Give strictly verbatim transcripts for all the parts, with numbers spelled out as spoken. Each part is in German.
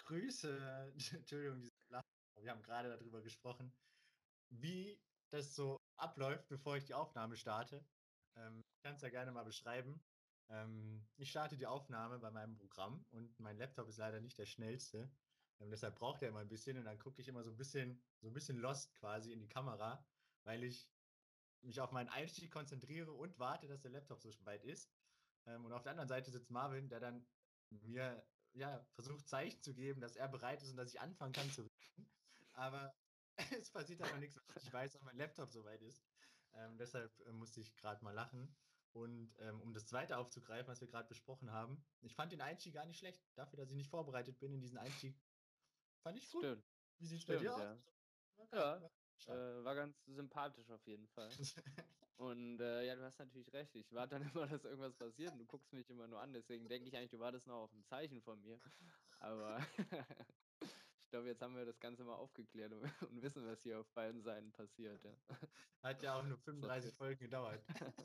Grüße. Entschuldigung, dieses Lachen. Wir haben gerade darüber gesprochen, wie das so abläuft, bevor ich die Aufnahme starte. Ähm, ich kann es ja gerne mal beschreiben. Ähm, ich starte die Aufnahme bei meinem Programm und mein Laptop ist leider nicht der schnellste. Ähm, deshalb braucht er immer ein bisschen und dann gucke ich immer so ein bisschen, so ein bisschen lost quasi in die Kamera, weil ich mich auf meinen Einstieg konzentriere und warte, dass der Laptop so weit ist. Ähm, und auf der anderen Seite sitzt Marvin, der dann mir ja, versucht Zeichen zu geben, dass er bereit ist und dass ich anfangen kann zu reden. Aber es passiert halt noch nichts, weil ich nicht weiß, ob mein Laptop so weit ist. Ähm, deshalb äh, musste ich gerade mal lachen. Und ähm, um das zweite aufzugreifen, was wir gerade besprochen haben, ich fand den Einstieg gar nicht schlecht. Dafür, dass ich nicht vorbereitet bin in diesen Einstieg, fand ich gut. Stimmt, Wie sieht es bei stimmt, dir aus? ja. War geil, Ja, war stark. äh, war ganz sympathisch auf jeden Fall. Und äh, ja, du hast natürlich recht. Ich warte dann immer, dass irgendwas passiert und du guckst mich immer nur an. Deswegen denke ich eigentlich, du wartest noch auf ein Zeichen von mir. Aber ich glaube, jetzt haben wir das Ganze mal aufgeklärt und, und wissen, was hier auf beiden Seiten passiert. Ja. Hat ja auch nur Ist doch fünfunddreißig gut. Folgen gedauert.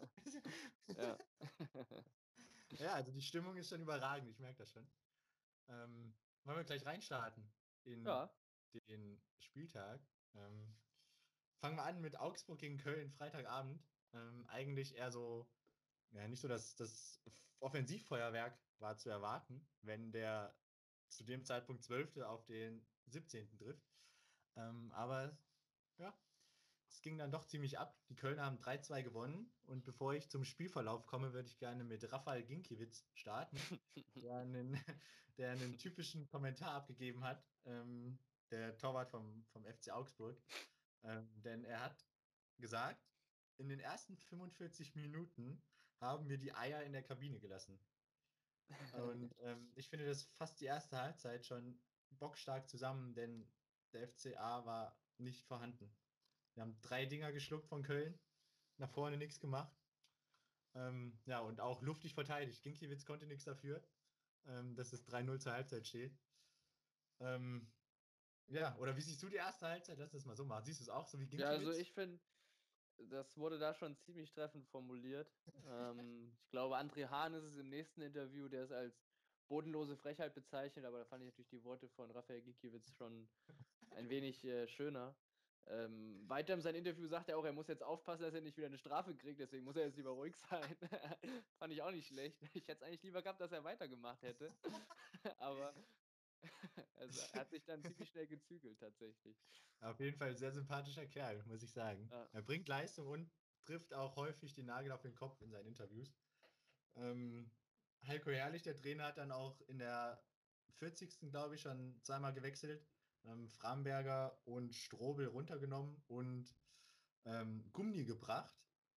Ja. Ja, also die Stimmung ist schon überragend, ich merke das schon. Ähm, wollen wir gleich reinstarten in Ja. den Spieltag? Ähm, fangen wir an mit Augsburg gegen Köln, Freitagabend. Ähm, eigentlich eher so, ja, nicht so das, das Offensivfeuerwerk war zu erwarten, wenn der zu dem Zeitpunkt zwölfte auf den siebzehnten trifft. Ähm, aber ja, es ging dann doch ziemlich ab. Die Kölner haben drei zwei gewonnen. Und bevor ich zum Spielverlauf komme, würde ich gerne mit Rafael Ginkiewicz starten, der einen, der einen typischen Kommentar abgegeben hat, ähm, der Torwart vom, vom F C Augsburg. Ähm, denn er hat gesagt, in den ersten fünfundvierzig Minuten haben wir die Eier in der Kabine gelassen. Und ähm, ich finde, das fasst die erste Halbzeit schon bockstark zusammen, denn der F C A war nicht vorhanden. Wir haben drei Dinger geschluckt von Köln, nach vorne nichts gemacht. Ähm, ja, und auch luftig verteidigt. Ginkiewicz konnte nichts dafür, ähm, dass es drei null zur Halbzeit steht. Ähm, ja, oder wie siehst du die erste Halbzeit? Lass das mal so machen. Siehst du es auch so wie Ja, also Ginkiewicz? ich finde, das wurde da schon ziemlich treffend formuliert. Ähm, ich glaube, André Hahn ist es im nächsten Interview, der es als bodenlose Frechheit bezeichnet, aber da fand ich natürlich die Worte von Rafael Gikiewicz schon ein wenig äh, schöner. Ähm, weiter in seinem Interview sagt er auch, er muss jetzt aufpassen, dass er nicht wieder eine Strafe kriegt, deswegen muss er jetzt lieber ruhig sein. Fand ich auch nicht schlecht. Ich hätte es eigentlich lieber gehabt, dass er weitergemacht hätte. Aber also, er hat sich dann ziemlich schnell gezügelt, tatsächlich. Auf jeden Fall ein sehr sympathischer Kerl, muss ich sagen. Ja. Er bringt Leistung und trifft auch häufig den Nagel auf den Kopf in seinen Interviews. Ähm, Heiko Herrlich, der Trainer, hat dann auch in der vierzigsten glaube ich, schon zweimal gewechselt. Ähm, Framberger und Strobel runtergenommen und ähm, Gumni gebracht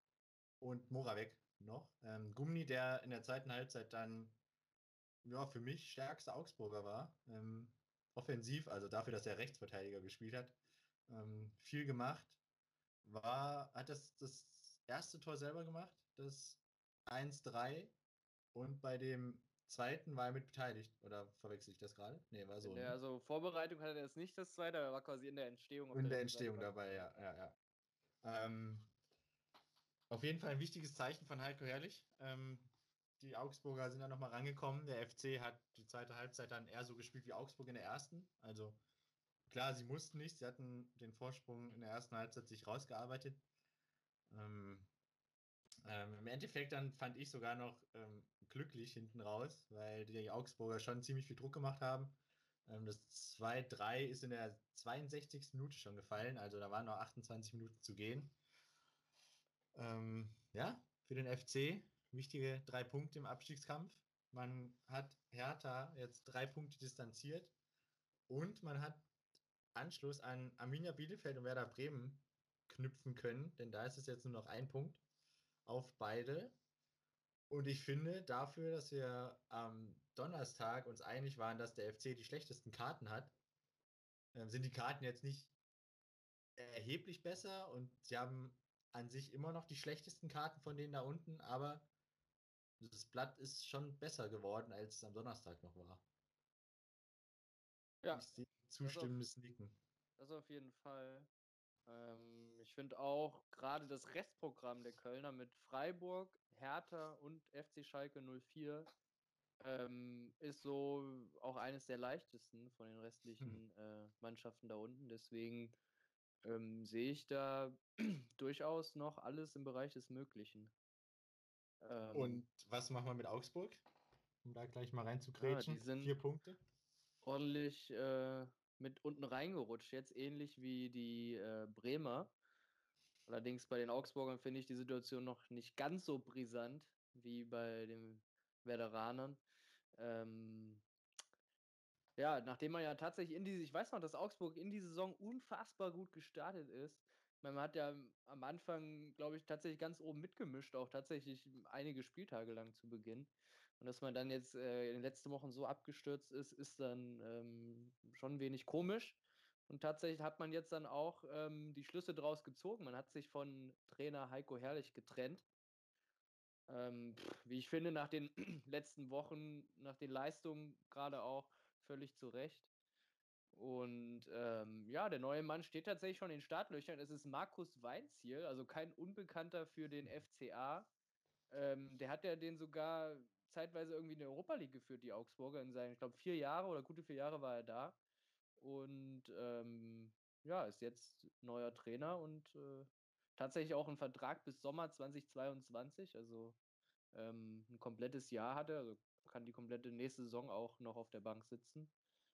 und Moravec noch. Ähm, Gumni, der in der zweiten Halbzeit dann ja, für mich stärkster Augsburger war. Ähm, offensiv, also dafür, dass er Rechtsverteidiger gespielt hat. Ähm, viel gemacht. War, hat das, das erste Tor selber gemacht, das eins drei. Und bei dem zweiten war er mit beteiligt. Oder verwechsel ich das gerade? Nee, war In so, der ne? also Vorbereitung hatte er es nicht das zweite, er war quasi in der Entstehung auf In der der rechten Seite Entstehung war das dabei, zweite. ja, ja, ja. Ähm, auf jeden Fall ein wichtiges Zeichen von Heiko Herrlich. Ähm, die Augsburger sind dann nochmal rangekommen. Der F C hat die zweite Halbzeit dann eher so gespielt wie Augsburg in der ersten. Also klar, sie mussten nicht. Sie hatten den Vorsprung in der ersten Halbzeit sich rausgearbeitet. Ähm, ähm, Im Endeffekt dann fand ich sogar noch ähm, glücklich hinten raus, weil die Augsburger schon ziemlich viel Druck gemacht haben. Ähm, das zwei drei ist in der zweiundsechzigsten Minute schon gefallen, also da waren noch achtundzwanzig Minuten zu gehen. Ähm, ja, für den F C wichtige drei Punkte im Abstiegskampf. Man hat Hertha jetzt drei Punkte distanziert und man hat Anschluss an Arminia Bielefeld und Werder Bremen knüpfen können, denn da ist es jetzt nur noch ein Punkt auf beide. Und ich finde, dafür, dass wir am Donnerstag uns einig waren, dass der F C die schlechtesten Karten hat, äh, sind die Karten jetzt nicht erheblich besser und sie haben an sich immer noch die schlechtesten Karten von denen da unten, aber das Blatt ist schon besser geworden, als es am Donnerstag noch war. Ja, Ich sehe das auf, zustimmendes Nicken. das auf jeden Fall. Ähm, ich finde auch gerade das Restprogramm der Kölner mit Freiburg, Hertha und F C Schalke null vier Ähm, ist so auch eines der leichtesten von den Hm. restlichen äh, Mannschaften da unten. Deswegen ähm, sehe ich da durchaus noch alles im Bereich des Möglichen. Ähm, Und was machen wir mit Augsburg? Um da gleich mal ja, die reinzugrätschen. sind Vier Punkte. ordentlich äh, mit unten reingerutscht, jetzt ähnlich wie die äh, Bremer. Allerdings bei den Augsburgern finde ich die Situation noch nicht ganz so brisant wie bei den Werderanern. Ähm, ja, nachdem man ja tatsächlich in diese, ich weiß noch, dass Augsburg in die Saison unfassbar gut gestartet ist. Ich meine, man hat ja am Anfang, glaube ich, tatsächlich ganz oben mitgemischt, auch tatsächlich einige Spieltage lang zu Beginn. Und dass man dann jetzt äh, in den letzten Wochen so abgestürzt ist, ist dann ähm, schon ein wenig komisch. Und tatsächlich hat man jetzt dann auch ähm, die Schlüsse draus gezogen. Man hat sich von Trainer Heiko Herrlich getrennt. Ähm, pff, wie ich finde, nach den letzten Wochen, nach den Leistungen gerade auch völlig zu Recht. Und ähm, ja, der neue Mann steht tatsächlich schon in den Startlöchern. Es ist Markus Weinzierl, also kein Unbekannter für den F C A. Ähm, der hat ja den sogar zeitweise irgendwie in der Europa League geführt, die Augsburger, in seinen, ich glaube, vier Jahre oder gute vier Jahre war er da. Und ähm, ja, ist jetzt neuer Trainer und äh, tatsächlich auch einen Vertrag bis Sommer zweitausendzweiundzwanzig, also ähm, ein komplettes Jahr hat er, also kann die komplette nächste Saison auch noch auf der Bank sitzen.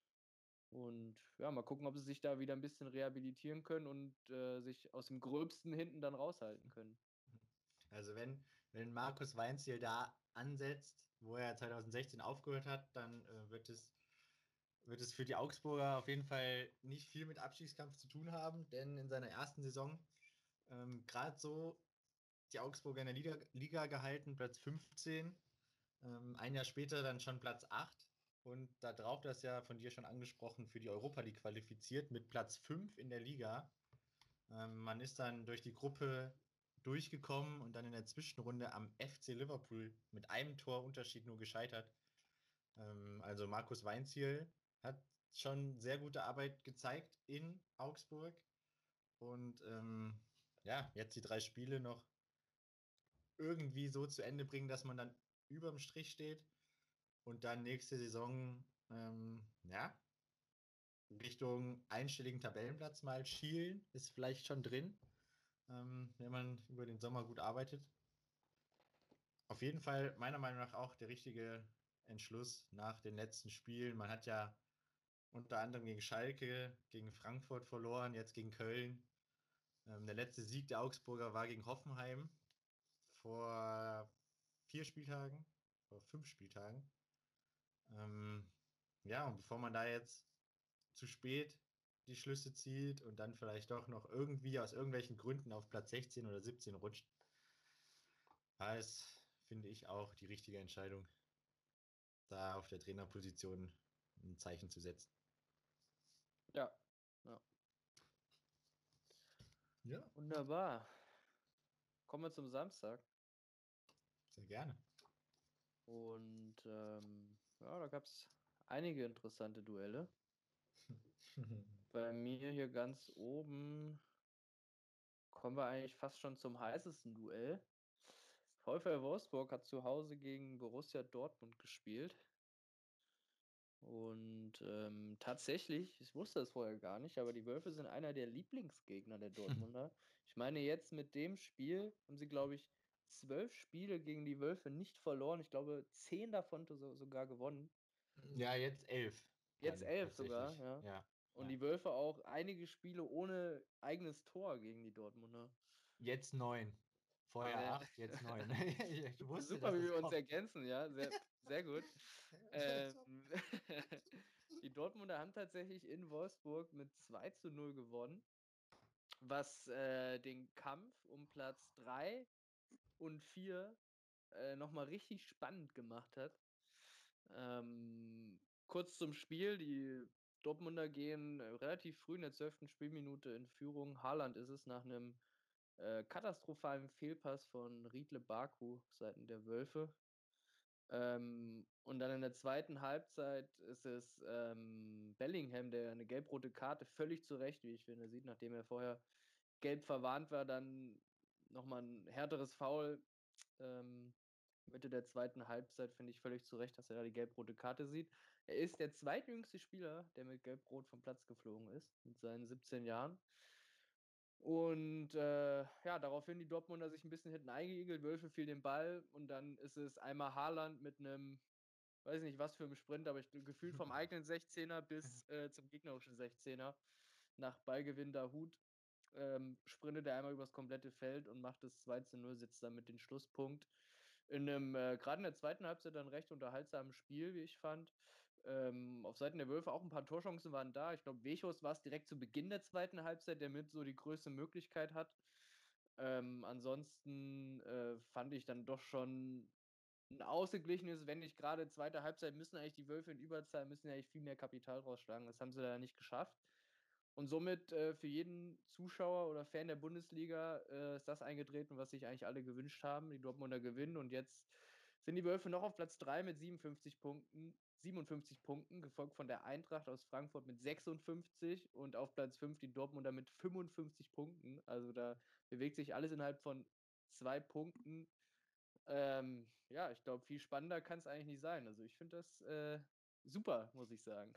Und ja, mal gucken, ob sie sich da wieder ein bisschen rehabilitieren können und äh, sich aus dem Gröbsten hinten dann raushalten können. Also wenn, wenn Markus Weinziel da ansetzt, wo er zweitausendsechzehn aufgehört hat, dann äh, wird es, wird es für die Augsburger auf jeden Fall nicht viel mit Abstiegskampf zu tun haben, denn in seiner ersten Saison ähm, gerade so die Augsburger in der Liga, Liga gehalten, Platz fünfzehn, ähm, ein Jahr später dann schon Platz acht und da drauf das ja von dir schon angesprochen für die Europa League qualifiziert mit Platz fünf in der Liga. Ähm, man ist dann durch die Gruppe durchgekommen und dann in der Zwischenrunde am F C Liverpool mit einem Tor Unterschied nur gescheitert. Ähm, also Markus Weinziel hat schon sehr gute Arbeit gezeigt in Augsburg und ähm, ja, jetzt die drei Spiele noch irgendwie so zu Ende bringen, dass man dann überm Strich steht und dann nächste Saison ähm, ja, Richtung einstelligen Tabellenplatz mal schielen, ist vielleicht schon drin, ähm, wenn man über den Sommer gut arbeitet. Auf jeden Fall meiner Meinung nach auch der richtige Entschluss nach den letzten Spielen. Man hat ja unter anderem gegen Schalke, gegen Frankfurt verloren, jetzt gegen Köln. Ähm, der letzte Sieg der Augsburger war gegen Hoffenheim vor vier Spieltagen, vor fünf Spieltagen. Ähm, ja, und bevor man da jetzt zu spät die Schlüsse zieht und dann vielleicht doch noch irgendwie aus irgendwelchen Gründen auf Platz sechzehn oder siebzehn rutscht, war es, finde ich, auch die richtige Entscheidung, da auf der Trainerposition ein Zeichen zu setzen. Ja, ja. Ja, Wunderbar. Kommen wir zum Samstag. sehr gerne. Und ähm, ja, da gab es einige interessante Duelle. Bei mir hier ganz oben kommen wir eigentlich fast schon zum heißesten Duell. VfL Wolfsburg hat zu Hause gegen Borussia Dortmund gespielt. Und ähm, tatsächlich, ich wusste das vorher gar nicht, aber die Wölfe sind einer der Lieblingsgegner der Dortmunder. Ich meine, jetzt mit dem Spiel haben sie, glaube ich, zwölf Spiele gegen die Wölfe nicht verloren. Ich glaube, zehn davon so, sogar gewonnen. Ja, jetzt elf. Jetzt Dann elf sogar, tatsächlich. ja. Ja, Und ja. die Wölfe auch einige Spiele ohne eigenes Tor gegen die Dortmunder. Jetzt neun. Vorher Sehr, acht, jetzt neun. Ich wusste, super, dass wie das wir uns kommt. ergänzen, ja. Sehr, sehr gut. Ähm, die Dortmunder haben tatsächlich in Wolfsburg mit zwei zu null gewonnen, was äh, den Kampf um Platz drei und vier äh, nochmal richtig spannend gemacht hat. Ähm, kurz zum Spiel, die Dortmunder gehen äh, relativ früh in der zwölften Spielminute in Führung. Haaland ist es nach einem äh, katastrophalen Fehlpass von Riedle Baku seitens der Wölfe. Ähm, und dann in der zweiten Halbzeit ist es ähm, Bellingham, der eine gelb-rote Karte völlig zu Recht, wie ich finde, sieht, nachdem er vorher gelb verwarnt war, dann nochmal ein härteres Foul ähm, Mitte der zweiten Halbzeit finde ich völlig zu Recht, dass er da die gelb-rote Karte sieht. Er ist der zweitjüngste Spieler, der mit gelb-rot vom Platz geflogen ist, mit seinen siebzehn Jahren. Und äh, ja, daraufhin die Dortmunder sich ein bisschen hinten eingeigelt, Wölfe fiel den Ball und dann ist es einmal Haaland mit einem, weiß nicht was für einem Sprint, aber ich gefühlt vom eigenen sechzehner bis äh, zum gegnerischen sechzehner nach Ballgewinn Dahut ähm, sprintet er einmal übers komplette Feld und macht das zwei zu null, setzt damit den Schlusspunkt. In einem, äh, gerade in der zweiten Halbzeit dann recht unterhaltsamen Spiel, wie ich fand. Ähm, auf Seiten der Wölfe auch ein paar Torchancen waren da. Ich glaube, Wechos war es direkt zu Beginn der zweiten Halbzeit, der mit so die größte Möglichkeit hat. Ähm, ansonsten äh, fand ich dann doch schon ein ausgeglichenes, wenn nicht gerade zweite Halbzeit, müssen eigentlich die Wölfe in Überzahl, müssen ja eigentlich viel mehr Kapital rausschlagen. Das haben sie da nicht geschafft. Und somit äh, für jeden Zuschauer oder Fan der Bundesliga äh, ist das eingetreten, was sich eigentlich alle gewünscht haben. Die Dortmunder gewinnen und jetzt sind die Wölfe noch auf Platz drei mit siebenundfünfzig Punkten, siebenundfünfzig Punkten, gefolgt von der Eintracht aus Frankfurt mit sechsundfünfzig und auf Platz fünf die Dortmunder mit fünfundfünfzig Punkten. Also da bewegt sich alles innerhalb von zwei Punkten. Ähm, ja, ich glaube, viel spannender kann es eigentlich nicht sein. Also ich finde das äh, super, muss ich sagen.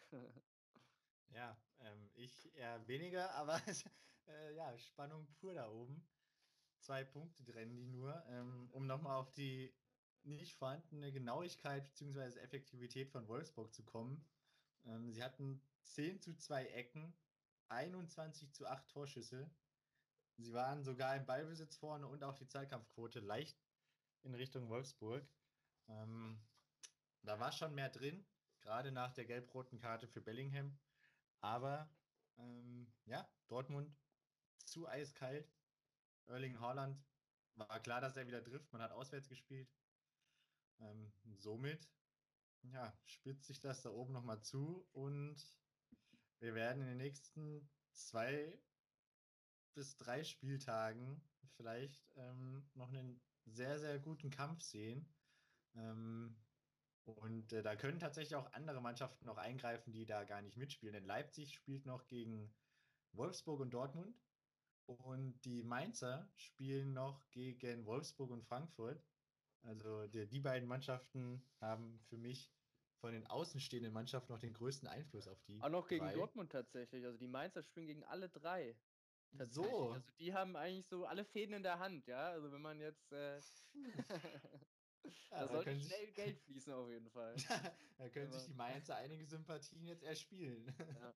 Ja, ähm, ich eher weniger, aber äh, ja, Spannung pur da oben. Zwei Punkte trennen die nur. Ähm, um nochmal auf die nicht vorhandene Genauigkeit bzw. Effektivität von Wolfsburg zu kommen. Ähm, sie hatten zehn zu zwei Ecken, einundzwanzig zu acht Torschüsse. Sie waren sogar im Ballbesitz vorne und auch die Zweikampfquote leicht in Richtung Wolfsburg. Ähm, Da war schon mehr drin, gerade nach der gelb-roten Karte für Bellingham. Aber ähm, ja, Dortmund zu eiskalt. Erling Haaland war klar, dass er wieder trifft. Man hat auswärts gespielt. Ähm, somit ja, spitzt sich das da oben nochmal zu und wir werden in den nächsten zwei bis drei Spieltagen vielleicht ähm, noch einen sehr, sehr guten Kampf sehen. Ähm, und äh, da können tatsächlich auch andere Mannschaften noch eingreifen, die da gar nicht mitspielen. Denn Leipzig spielt noch gegen Wolfsburg und Dortmund. Und die Mainzer spielen noch gegen Wolfsburg und Frankfurt. Also die, die beiden Mannschaften haben für mich von den außenstehenden Mannschaften noch den größten Einfluss auf die Auch noch gegen drei. Dortmund tatsächlich. Also die Mainzer spielen gegen alle drei tatsächlich. So, Also die haben eigentlich so alle Fäden in der Hand, ja. Also wenn man jetzt äh, ja, da da sollte können sich, schnell Geld fließen auf jeden Fall. da können Wenn sich man, die Mainzer einige Sympathien jetzt erspielen. ja.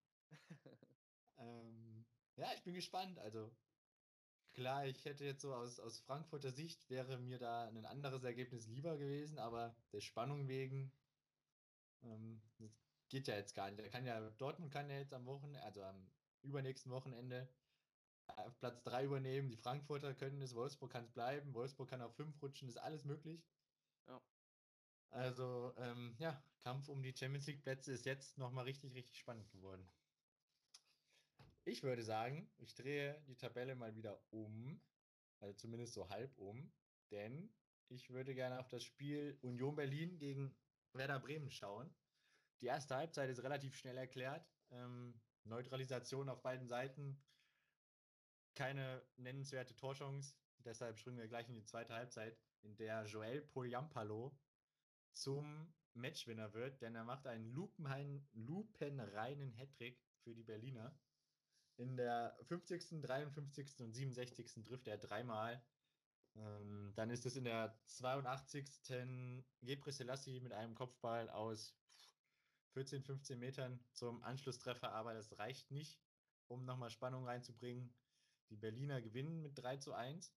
ähm, ja, ich bin gespannt. Also klar, ich hätte jetzt so aus, aus Frankfurter Sicht wäre mir da ein anderes Ergebnis lieber gewesen, aber der Spannung wegen ähm, das geht ja jetzt gar nicht. Da kann ja, Dortmund kann ja jetzt am Wochenende, also am übernächsten Wochenende auf Platz drei übernehmen. Die Frankfurter können es, Wolfsburg kann es bleiben, Wolfsburg kann auf fünf rutschen, ist alles möglich. Ja. Also, ähm, ja, Kampf um die Champions League Plätze ist jetzt nochmal richtig, richtig spannend geworden. Ich würde sagen, ich drehe die Tabelle mal wieder um, also zumindest so halb um, denn ich würde gerne auf das Spiel Union Berlin gegen Werder Bremen schauen. Die erste Halbzeit ist relativ schnell erklärt. Ähm, Neutralisation auf beiden Seiten, keine nennenswerte Torchance. Deshalb springen wir gleich in die zweite Halbzeit, in der Joel Poyampalo zum Matchwinner wird, denn er macht einen lupenreinen, lupenreinen Hattrick für die Berliner. In der fünfzigsten., dreiundfünfzigsten und siebenundsechzigsten trifft er dreimal. Ähm, dann ist es in der zweiundachtzigsten Gebre Selassie mit einem Kopfball aus vierzehn, fünfzehn Metern zum Anschlusstreffer, aber das reicht nicht, um nochmal Spannung reinzubringen. Die Berliner gewinnen mit drei zu eins.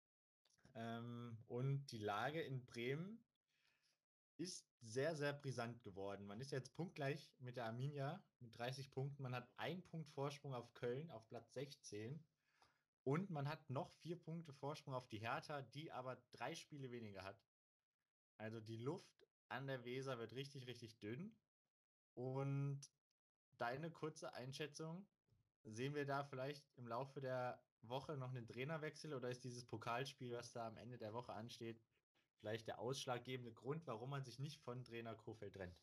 Ähm, und die Lage in Bremen ist sehr, sehr brisant geworden. Man ist jetzt punktgleich mit der Arminia mit dreißig Punkten. Man hat einen Punkt Vorsprung auf Köln auf Platz sechzehn. Und man hat noch vier Punkte Vorsprung auf die Hertha, die aber drei Spiele weniger hat. Also die Luft an der Weser wird richtig, richtig dünn. Und deine kurze Einschätzung, sehen wir da vielleicht im Laufe der Woche noch einen Trainerwechsel oder ist dieses Pokalspiel, was da am Ende der Woche ansteht, vielleicht der ausschlaggebende Grund, warum man sich nicht von Trainer Kofeld trennt?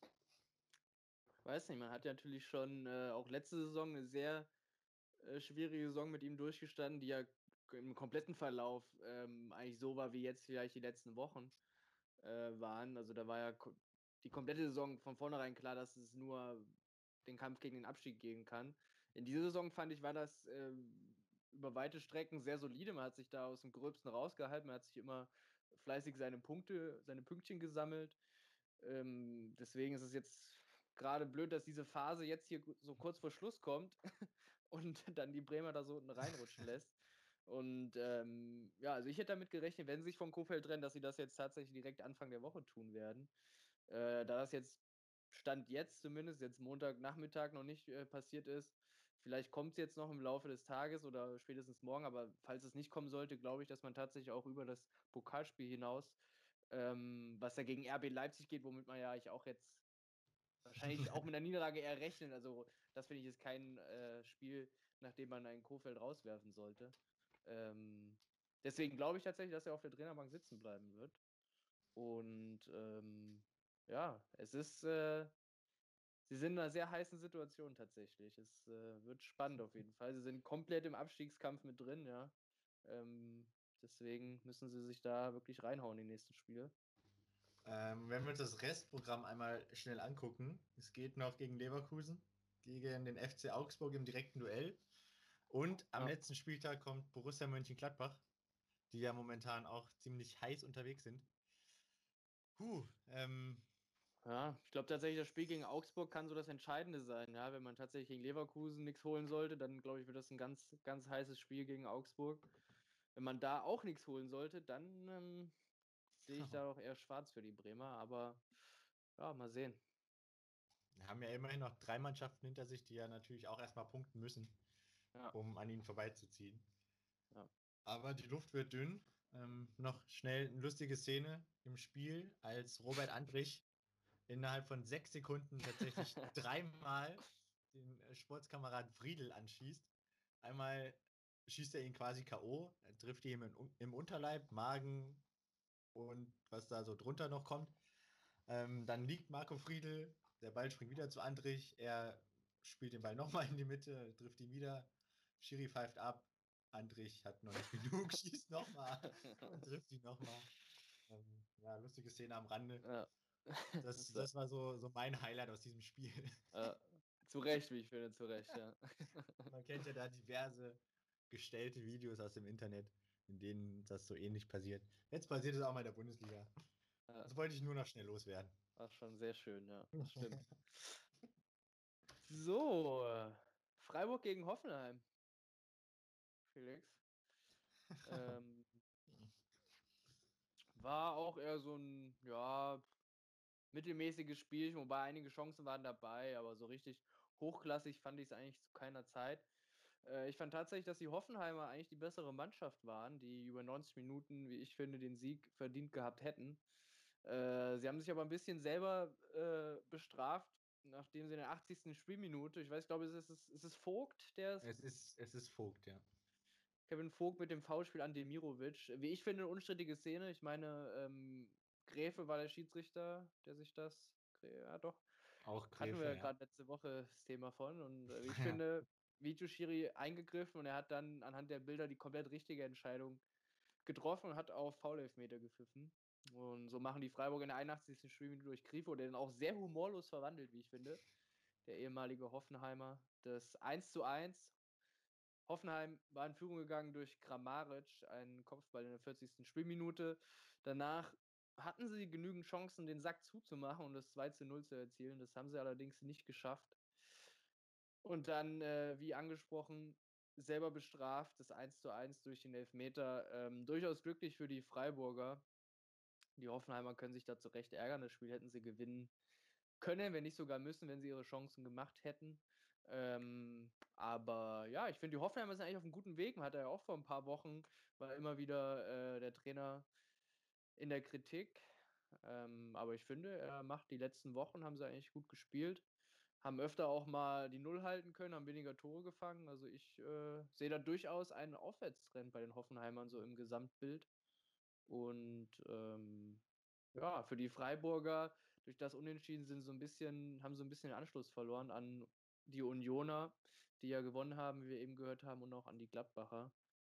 Weiß nicht, man hat ja natürlich schon äh, auch letzte Saison eine sehr äh, schwierige Saison mit ihm durchgestanden, die ja im kompletten Verlauf ähm, eigentlich so war wie jetzt vielleicht die letzten Wochen. äh, waren. Also da war ja ko die komplette Saison von vornherein klar, dass es nur den Kampf gegen den Abstieg geben kann. In dieser Saison fand ich, war das ähm, über weite Strecken sehr solide. Man hat sich da aus dem Gröbsten rausgehalten. Man hat sich immer fleißig seine Punkte, seine Pünktchen gesammelt. Ähm, deswegen ist es jetzt gerade blöd, dass diese Phase jetzt hier so kurz vor Schluss kommt und dann die Bremer da so unten reinrutschen lässt. Und ähm, ja, also ich hätte damit gerechnet, wenn sie sich von Kofeld trennen, dass sie das jetzt tatsächlich direkt Anfang der Woche tun werden. Äh, da das jetzt Stand jetzt zumindest, jetzt Montagnachmittag noch nicht äh, passiert ist, vielleicht kommt es jetzt noch im Laufe des Tages oder spätestens morgen, aber falls es nicht kommen sollte, glaube ich, dass man tatsächlich auch über das Pokalspiel hinaus, ähm, was ja gegen R B Leipzig geht, womit man ja eigentlich auch jetzt wahrscheinlich auch mit einer Niederlage eher rechnen. Also, das finde ich ist kein äh, Spiel, nachdem man einen Kofeld rauswerfen sollte. Ähm, deswegen glaube ich tatsächlich, dass er auf der Trainerbank sitzen bleiben wird. Und ähm, ja, es ist, äh, sie sind in einer sehr heißen Situation tatsächlich. Es äh, wird spannend auf jeden Fall. Sie sind komplett im Abstiegskampf mit drin, ja. Ähm, deswegen müssen sie sich da wirklich reinhauen in die nächsten Spiele. Ähm, wenn wir uns das Restprogramm einmal schnell angucken, es geht noch gegen Leverkusen, gegen den F C Augsburg im direkten Duell. Und am Ja. letzten Spieltag kommt Borussia Mönchengladbach, die ja momentan auch ziemlich heiß unterwegs sind. Puh, ähm, Ja, ich glaube tatsächlich, das Spiel gegen Augsburg kann so das Entscheidende sein. Ja, wenn man tatsächlich gegen Leverkusen nichts holen sollte, dann glaube ich, wird das ein ganz, ganz heißes Spiel gegen Augsburg. Wenn man da auch nichts holen sollte, dann ähm, sehe ich da auch eher schwarz für die Bremer. Aber ja, mal sehen. wir haben ja immerhin noch drei Mannschaften hinter sich, die ja natürlich auch erstmal punkten müssen, Ja, um an ihnen vorbeizuziehen. ja. Aber die Luft wird dünn. Ähm, noch schnell eine lustige Szene im Spiel, als Robert Andrich innerhalb von sechs Sekunden tatsächlich dreimal den äh, Sportskamerad Friedel anschießt. Einmal schießt er ihn quasi K O, er trifft ihn im, im Unterleib, Magen und was da so drunter noch kommt. Ähm, dann liegt Marco Friedl, der Ball springt wieder zu Andrich, er spielt den Ball nochmal in die Mitte, trifft ihn wieder, Schiri pfeift ab, Andrich hat noch nicht genug, schießt nochmal und trifft ihn nochmal. Ähm, ja, lustige Szene am Rande. Ja. Das, Das, äh, das war so, so mein Highlight aus diesem Spiel. äh, zu Recht, wie ich finde, zu Recht, ja. Man kennt ja da diverse gestellte Videos aus dem Internet, in denen das so ähnlich passiert. Jetzt passiert es auch mal in der Bundesliga. Ja, Das wollte ich nur noch schnell loswerden. war schon sehr schön, ja, das stimmt. So, äh, Freiburg gegen Hoffenheim, Felix. Ähm, war auch eher so ein, ja, mittelmäßiges Spiel, wobei einige Chancen waren dabei, aber so richtig hochklassig fand ich es eigentlich zu keiner Zeit. Äh, ich fand tatsächlich, dass die Hoffenheimer eigentlich die bessere Mannschaft waren, die über neunzig Minuten, wie ich finde, den Sieg verdient gehabt hätten. Äh, sie haben sich aber ein bisschen selber äh, bestraft, nachdem sie in der achtzigsten Spielminute, ich weiß, ich glaube, es ist, es ist Vogt, der es Es ist, es ist Vogt, ja. Kevin Vogt mit dem Foulspiel an Demirovic. Wie ich finde, eine unstrittige Szene. Ich meine, ähm, Gräfe war der Schiedsrichter, der sich das. Ja, doch. Auch Hatten wir Gräfe, ja ja. gerade letzte Woche das Thema von. Und äh, wie ich Ja. finde, Vito Schiri eingegriffen und er hat dann anhand der Bilder die komplett richtige Entscheidung getroffen und hat auf Foul-Elfmeter gepfiffen. Und so machen die Freiburg in der einundachtzigsten Spielminute durch Grifo, der dann auch sehr humorlos verwandelt, wie ich finde. Der ehemalige Hoffenheimer. Das eins zu eins. Hoffenheim war in Führung gegangen durch Kramaric, einen Kopfball in der vierzigsten Spielminute. Danach hatten sie genügend Chancen, den Sack zuzumachen und das zwei zu null zu erzielen. Das haben sie allerdings nicht geschafft. Und dann, äh, wie angesprochen, selber bestraft, das eins zu eins durch den Elfmeter. Ähm, durchaus glücklich für die Freiburger. Die Hoffenheimer können sich da zu Recht ärgern. Das Spiel hätten sie gewinnen können, wenn nicht sogar müssen, wenn sie ihre Chancen gemacht hätten. Ähm, aber ja, ich finde, die Hoffenheimer sind eigentlich auf einem guten Weg. Man hat ja auch vor ein paar Wochen, war immer wieder äh, der Trainer in der Kritik. Ähm, aber ich finde, er macht die letzten Wochen, haben sie eigentlich gut gespielt. Haben öfter auch mal die Null halten können, haben weniger Tore gefangen. Also ich äh, sehe da durchaus einen Aufwärtstrend bei den Hoffenheimern so im Gesamtbild. Und ähm, ja, für die Freiburger, durch das Unentschieden sind so ein bisschen, haben so ein bisschen den Anschluss verloren an die Unioner, die ja gewonnen haben, wie wir eben gehört haben, und auch an die Gladbacher.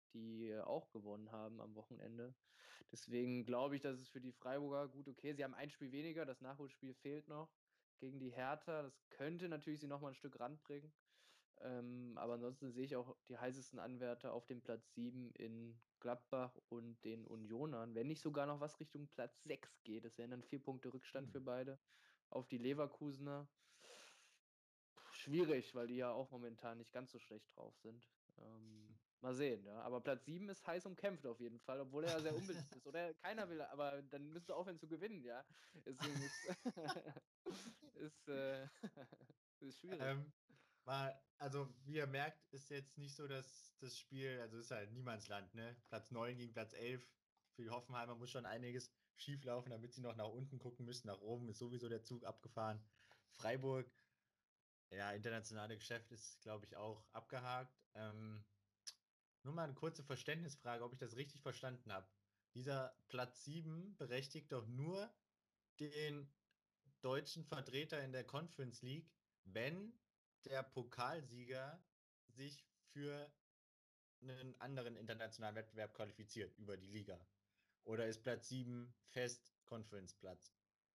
die äh, auch gewonnen haben am Wochenende. Deswegen glaube ich, dass es für die Freiburger gut okay. Sie haben ein Spiel weniger, das Nachholspiel fehlt noch gegen die Hertha. Das könnte natürlich sie nochmal ein Stück ranbringen. Ähm, aber ansonsten sehe ich auch die heißesten Anwärter auf dem Platz sieben in Gladbach und den Unionern. Wenn nicht sogar noch was Richtung Platz sechs geht. Das wären dann vier Punkte Rückstand Hm. für beide auf die Leverkusener. Schwierig, weil die ja auch momentan nicht ganz so schlecht drauf sind. Ähm, mal sehen, ja. Aber Platz sieben ist heiß umkämpft auf jeden Fall, obwohl er ja sehr unbeliebt ist. Oder keiner will, aber dann müsst ihr aufhören zu gewinnen, ja. Deswegen ist, ist, äh, ist schwierig. Ähm, mal, also wie ihr merkt, ist jetzt nicht so, dass das Spiel, also ist halt Niemandsland, ne? Platz neun gegen Platz elf. Für die Hoffenheimer muss schon einiges schief laufen, damit sie noch nach unten gucken müssen. Nach oben ist sowieso der Zug abgefahren. Freiburg, ja, internationale Geschäft ist, glaube ich, auch abgehakt. Ähm, nur mal eine kurze Verständnisfrage, ob ich das richtig verstanden habe. Dieser Platz sieben berechtigt doch nur den deutschen Vertreter in der Conference League, wenn der Pokalsieger sich für einen anderen internationalen Wettbewerb qualifiziert über die Liga. Oder ist Platz sieben fest Conference-Platz?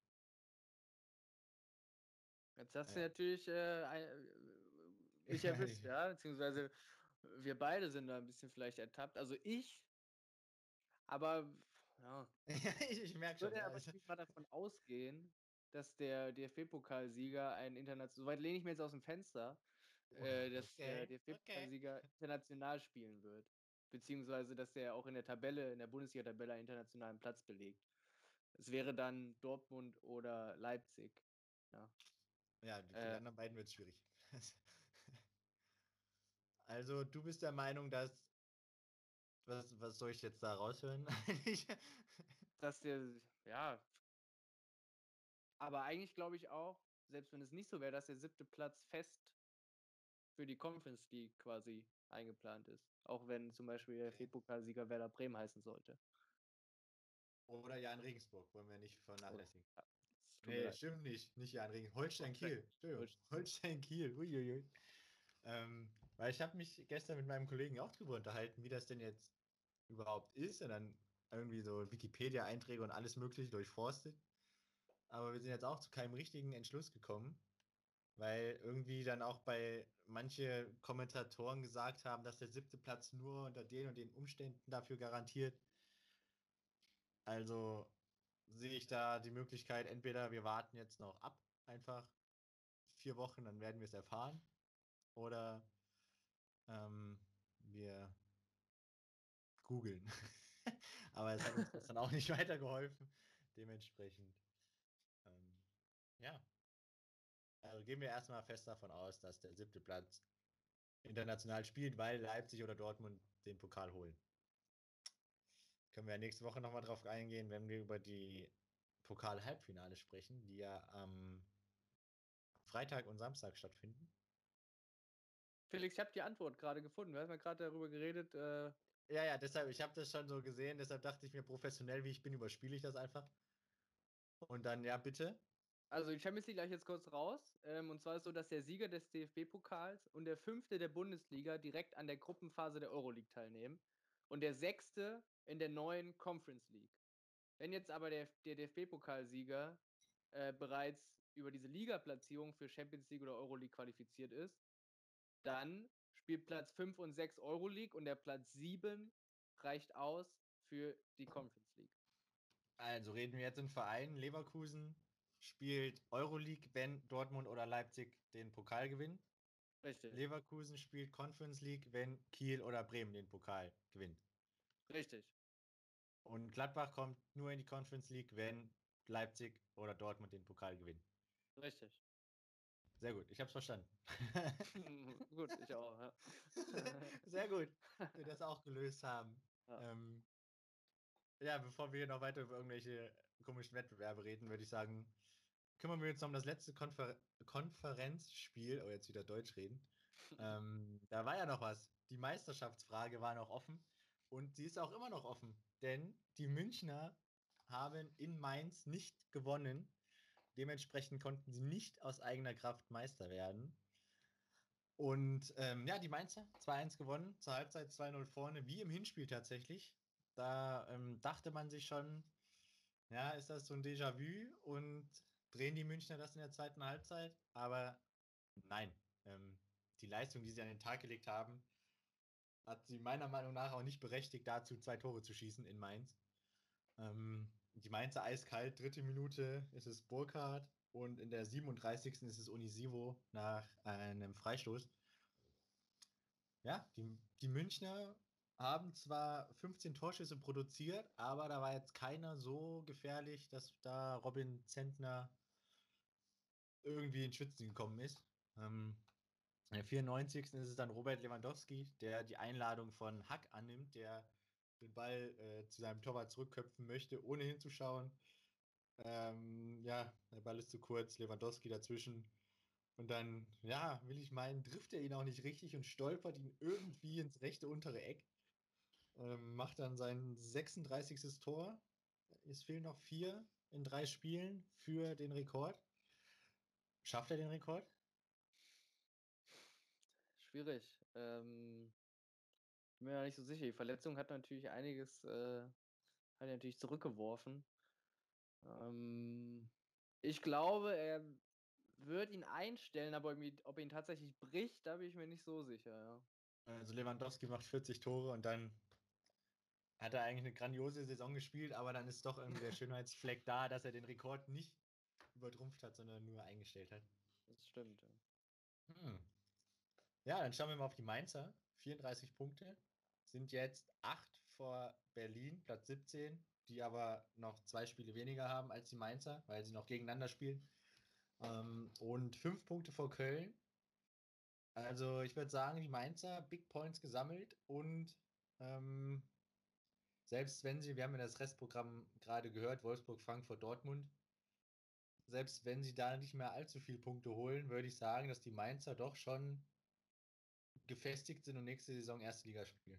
Jetzt hast du Ja. natürlich äh, ein, äh, mich erwischt, ja, beziehungsweise wir beide sind da ein bisschen vielleicht ertappt. Also ich, aber ja, ich ich merke schon, würde ja. aber Also, natürlich mal davon ausgehen, dass der D F B-Pokalsieger ein international, soweit lehne ich mir jetzt aus dem Fenster, äh, dass der okay, okay. D F B-Pokalsieger international spielen wird. Beziehungsweise, dass der auch in der Tabelle, in der Bundesliga-Tabelle einen internationalen Platz belegt. Es wäre dann Dortmund oder Leipzig. Ja. Ja, für die Äh, anderen beiden wird es schwierig. Also, du bist der Meinung, dass. Was, was soll ich jetzt da raushören? dass der, ja, aber eigentlich glaube ich auch, selbst wenn es nicht so wäre, dass der siebte Platz fest für die Conference League quasi eingeplant ist. Auch wenn zum Beispiel der Okay. F B-Pokalsieger Werder Bremen heißen sollte. Oder Jan Regensburg, wollen wir nicht Oder, vernachlässigen. ja, es tut mir Nee, leid. stimmt nicht. Nicht Jan Regensburg. Holstein. Holstein-Kiel. Entschuldigung. Holstein. Holstein-Kiel. Uiuiui. Ähm, weil ich habe mich gestern mit meinem Kollegen auch drüber unterhalten, wie das denn jetzt überhaupt ist. Und dann irgendwie so Wikipedia-Einträge und alles Mögliche durchforstet. Aber wir sind jetzt auch zu keinem richtigen Entschluss gekommen, weil irgendwie dann auch bei manche Kommentatoren gesagt haben, dass der siebte Platz nur unter den und den Umständen dafür garantiert. Also sehe ich da die Möglichkeit, entweder wir warten jetzt noch ab, einfach vier Wochen, dann werden wir es erfahren, oder ähm, wir googeln. Aber es hat uns gestern auch nicht weitergeholfen. Dementsprechend, ähm, ja. Also gehen wir erstmal fest davon aus, dass der siebte Platz international spielt, weil Leipzig oder Dortmund den Pokal holen. Können wir ja nächste Woche nochmal drauf eingehen, wenn wir über die Pokal-Halbfinale sprechen, die ja am Freitag und Samstag stattfinden. Felix, ich habe die Antwort gerade gefunden. Wir haben ja gerade darüber geredet. Äh, Ja, ja, deshalb, ich habe das schon so gesehen, deshalb dachte ich mir, professionell wie ich bin, überspiele ich das einfach. Und dann, ja, bitte. also die Champions League gleich jetzt kurz raus. Ähm, und zwar ist so, dass der Sieger des D F B-Pokals und der Fünfte der Bundesliga direkt an der Gruppenphase der Euroleague teilnehmen. Und der Sechste in der neuen Conference League. Wenn jetzt aber der, der D F B-Pokalsieger äh, bereits über diese Liga-Platzierung für Champions League oder Euroleague qualifiziert ist, dann spielt Platz fünf und sechs Euroleague und der Platz sieben reicht aus für die Conference League. Also reden wir jetzt im Verein. Leverkusen spielt Euroleague, wenn Dortmund oder Leipzig den Pokal gewinnen. Richtig. Leverkusen spielt Conference League, wenn Kiel oder Bremen den Pokal gewinnt. Richtig. Und Gladbach kommt nur in die Conference League, wenn Leipzig oder Dortmund den Pokal gewinnen. Richtig. Sehr gut, ich habe es verstanden. Gut, ich auch, ja. Sehr gut, dass wir das auch gelöst haben. Ja. Ähm, ja, bevor wir noch weiter über irgendwelche komischen Wettbewerbe reden, würde ich sagen, kümmern wir uns noch um das letzte Konfer Konferenzspiel. Oh, jetzt wieder Deutsch reden. Ähm, da war ja noch was. Die Meisterschaftsfrage war noch offen und sie ist auch immer noch offen, denn die Münchner haben in Mainz nicht gewonnen. Dementsprechend konnten sie nicht aus eigener Kraft Meister werden. Und ähm, ja, die Mainzer zwei eins gewonnen, zur Halbzeit zwei null vorne, wie im Hinspiel tatsächlich. Da ähm, dachte man sich schon, ja, ist das so ein Déjà-vu und drehen die Münchner das in der zweiten Halbzeit? Aber nein, ähm, die Leistung, die sie an den Tag gelegt haben, hat sie meiner Meinung nach auch nicht berechtigt, dazu zwei Tore zu schießen in Mainz. Ähm, die Mainzer eiskalt, dritte Minute ist es Burkhardt und in der siebenunddreißigsten ist es Onisivo nach einem Freistoß. Ja, die, die Münchner haben zwar fünfzehn Torschüsse produziert, aber da war jetzt keiner so gefährlich, dass da Robin Zentner irgendwie in Schützen gekommen ist. Ähm, in der vierundneunzigsten ist es dann Robert Lewandowski, der die Einladung von Hack annimmt, der den Ball äh, zu seinem Torwart zurückköpfen möchte, ohne hinzuschauen. Ähm, ja, der Ball ist zu kurz, Lewandowski dazwischen. Und dann, ja, will ich meinen, trifft er ihn auch nicht richtig und stolpert ihn irgendwie ins rechte untere Eck. Ähm, macht dann sein sechsunddreißigstes Tor. Es fehlen noch vier in drei Spielen für den Rekord. Schafft er den Rekord? Schwierig. Ähm, bin mir ja nicht so sicher. Die Verletzung hat natürlich einiges, äh, hat er natürlich zurückgeworfen. Ähm, ich glaube, er wird ihn einstellen, aber irgendwie, ob er ihn tatsächlich bricht, da bin ich mir nicht so sicher, ja. Also Lewandowski macht vierzig Tore und dann hat er eigentlich eine grandiose Saison gespielt, aber dann ist doch irgendwie der Schönheitsfleck da, dass er den Rekord nicht übertrumpft hat, sondern nur eingestellt hat. Das stimmt, ja. Hm. Ja, dann schauen wir mal auf die Mainzer. vierunddreißig Punkte, sind jetzt acht vor Berlin, Platz siebzehn, die aber noch zwei Spiele weniger haben als die Mainzer, weil sie noch gegeneinander spielen. Ähm, und fünf Punkte vor Köln. Also ich würde sagen, die Mainzer Big Points gesammelt und ähm, selbst wenn sie, wir haben ja das Restprogramm gerade gehört, Wolfsburg, Frankfurt, Dortmund, selbst wenn sie da nicht mehr allzu viele Punkte holen, würde ich sagen, dass die Mainzer doch schon gefestigt sind und nächste Saison erste Liga spielen.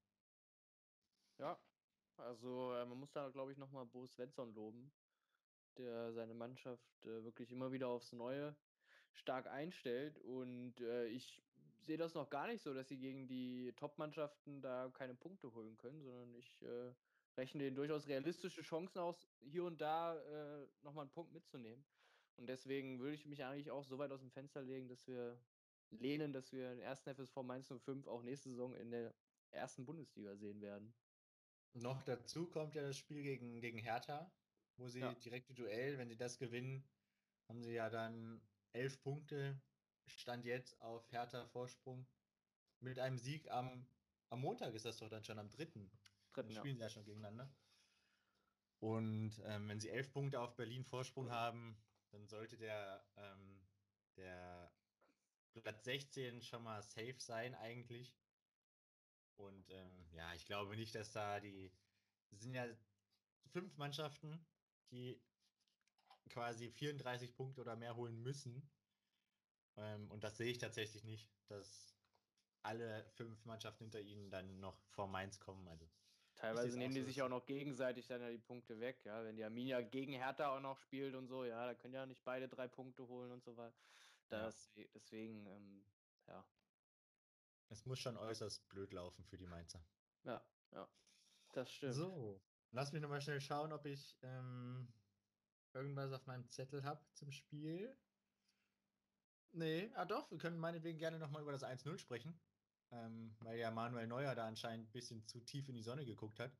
Ja, also äh, man muss da, glaube ich, nochmal Bo Svensson loben, der seine Mannschaft äh, wirklich immer wieder aufs Neue stark einstellt. Und äh, ich sehe das noch gar nicht so, dass sie gegen die Top-Mannschaften da keine Punkte holen können, sondern ich äh, rechne denen durchaus realistische Chancen aus, hier und da äh, nochmal einen Punkt mitzunehmen. Und deswegen würde ich mich eigentlich auch so weit aus dem Fenster legen, dass wir lehnen, dass wir den ersten F S V Mainz null fünf auch nächste Saison in der ersten Bundesliga sehen werden. Noch dazu kommt ja das Spiel gegen, gegen Hertha, wo Ja, sie direkte Duell, wenn sie das gewinnen, haben sie ja dann elf Punkte, Stand jetzt auf Hertha Vorsprung. Mit einem Sieg am, am Montag ist das doch dann schon am dritten. Dann dritten, ja. spielen sie ja schon gegeneinander. Und ähm, wenn sie elf Punkte auf Berlin Vorsprung haben, dann sollte der, ähm, der Platz sechzehn schon mal safe sein eigentlich. Und ähm, ja, ich glaube nicht, dass da die, es sind ja fünf Mannschaften, die quasi vierunddreißig Punkte oder mehr holen müssen. Ähm, und das sehe ich tatsächlich nicht, dass alle fünf Mannschaften hinter ihnen dann noch vor Mainz kommen. Also ich sehe Teilweise es auch nehmen die so, sich dass auch sie. noch gegenseitig dann ja die Punkte weg, ja. Wenn die Arminia gegen Hertha auch noch spielt und so, ja, da können ja nicht beide drei Punkte holen und so weiter. Ja, Das, deswegen, ähm, ja, es muss schon äußerst blöd laufen für die Mainzer. ja, ja, das stimmt. So, lass mich nochmal schnell schauen, ob ich ähm, irgendwas auf meinem Zettel habe zum Spiel. Nee, ah doch, wir können meinetwegen gerne nochmal über das eins null sprechen. Ähm, weil ja Manuel Neuer da anscheinend ein bisschen zu tief in die Sonne geguckt hat.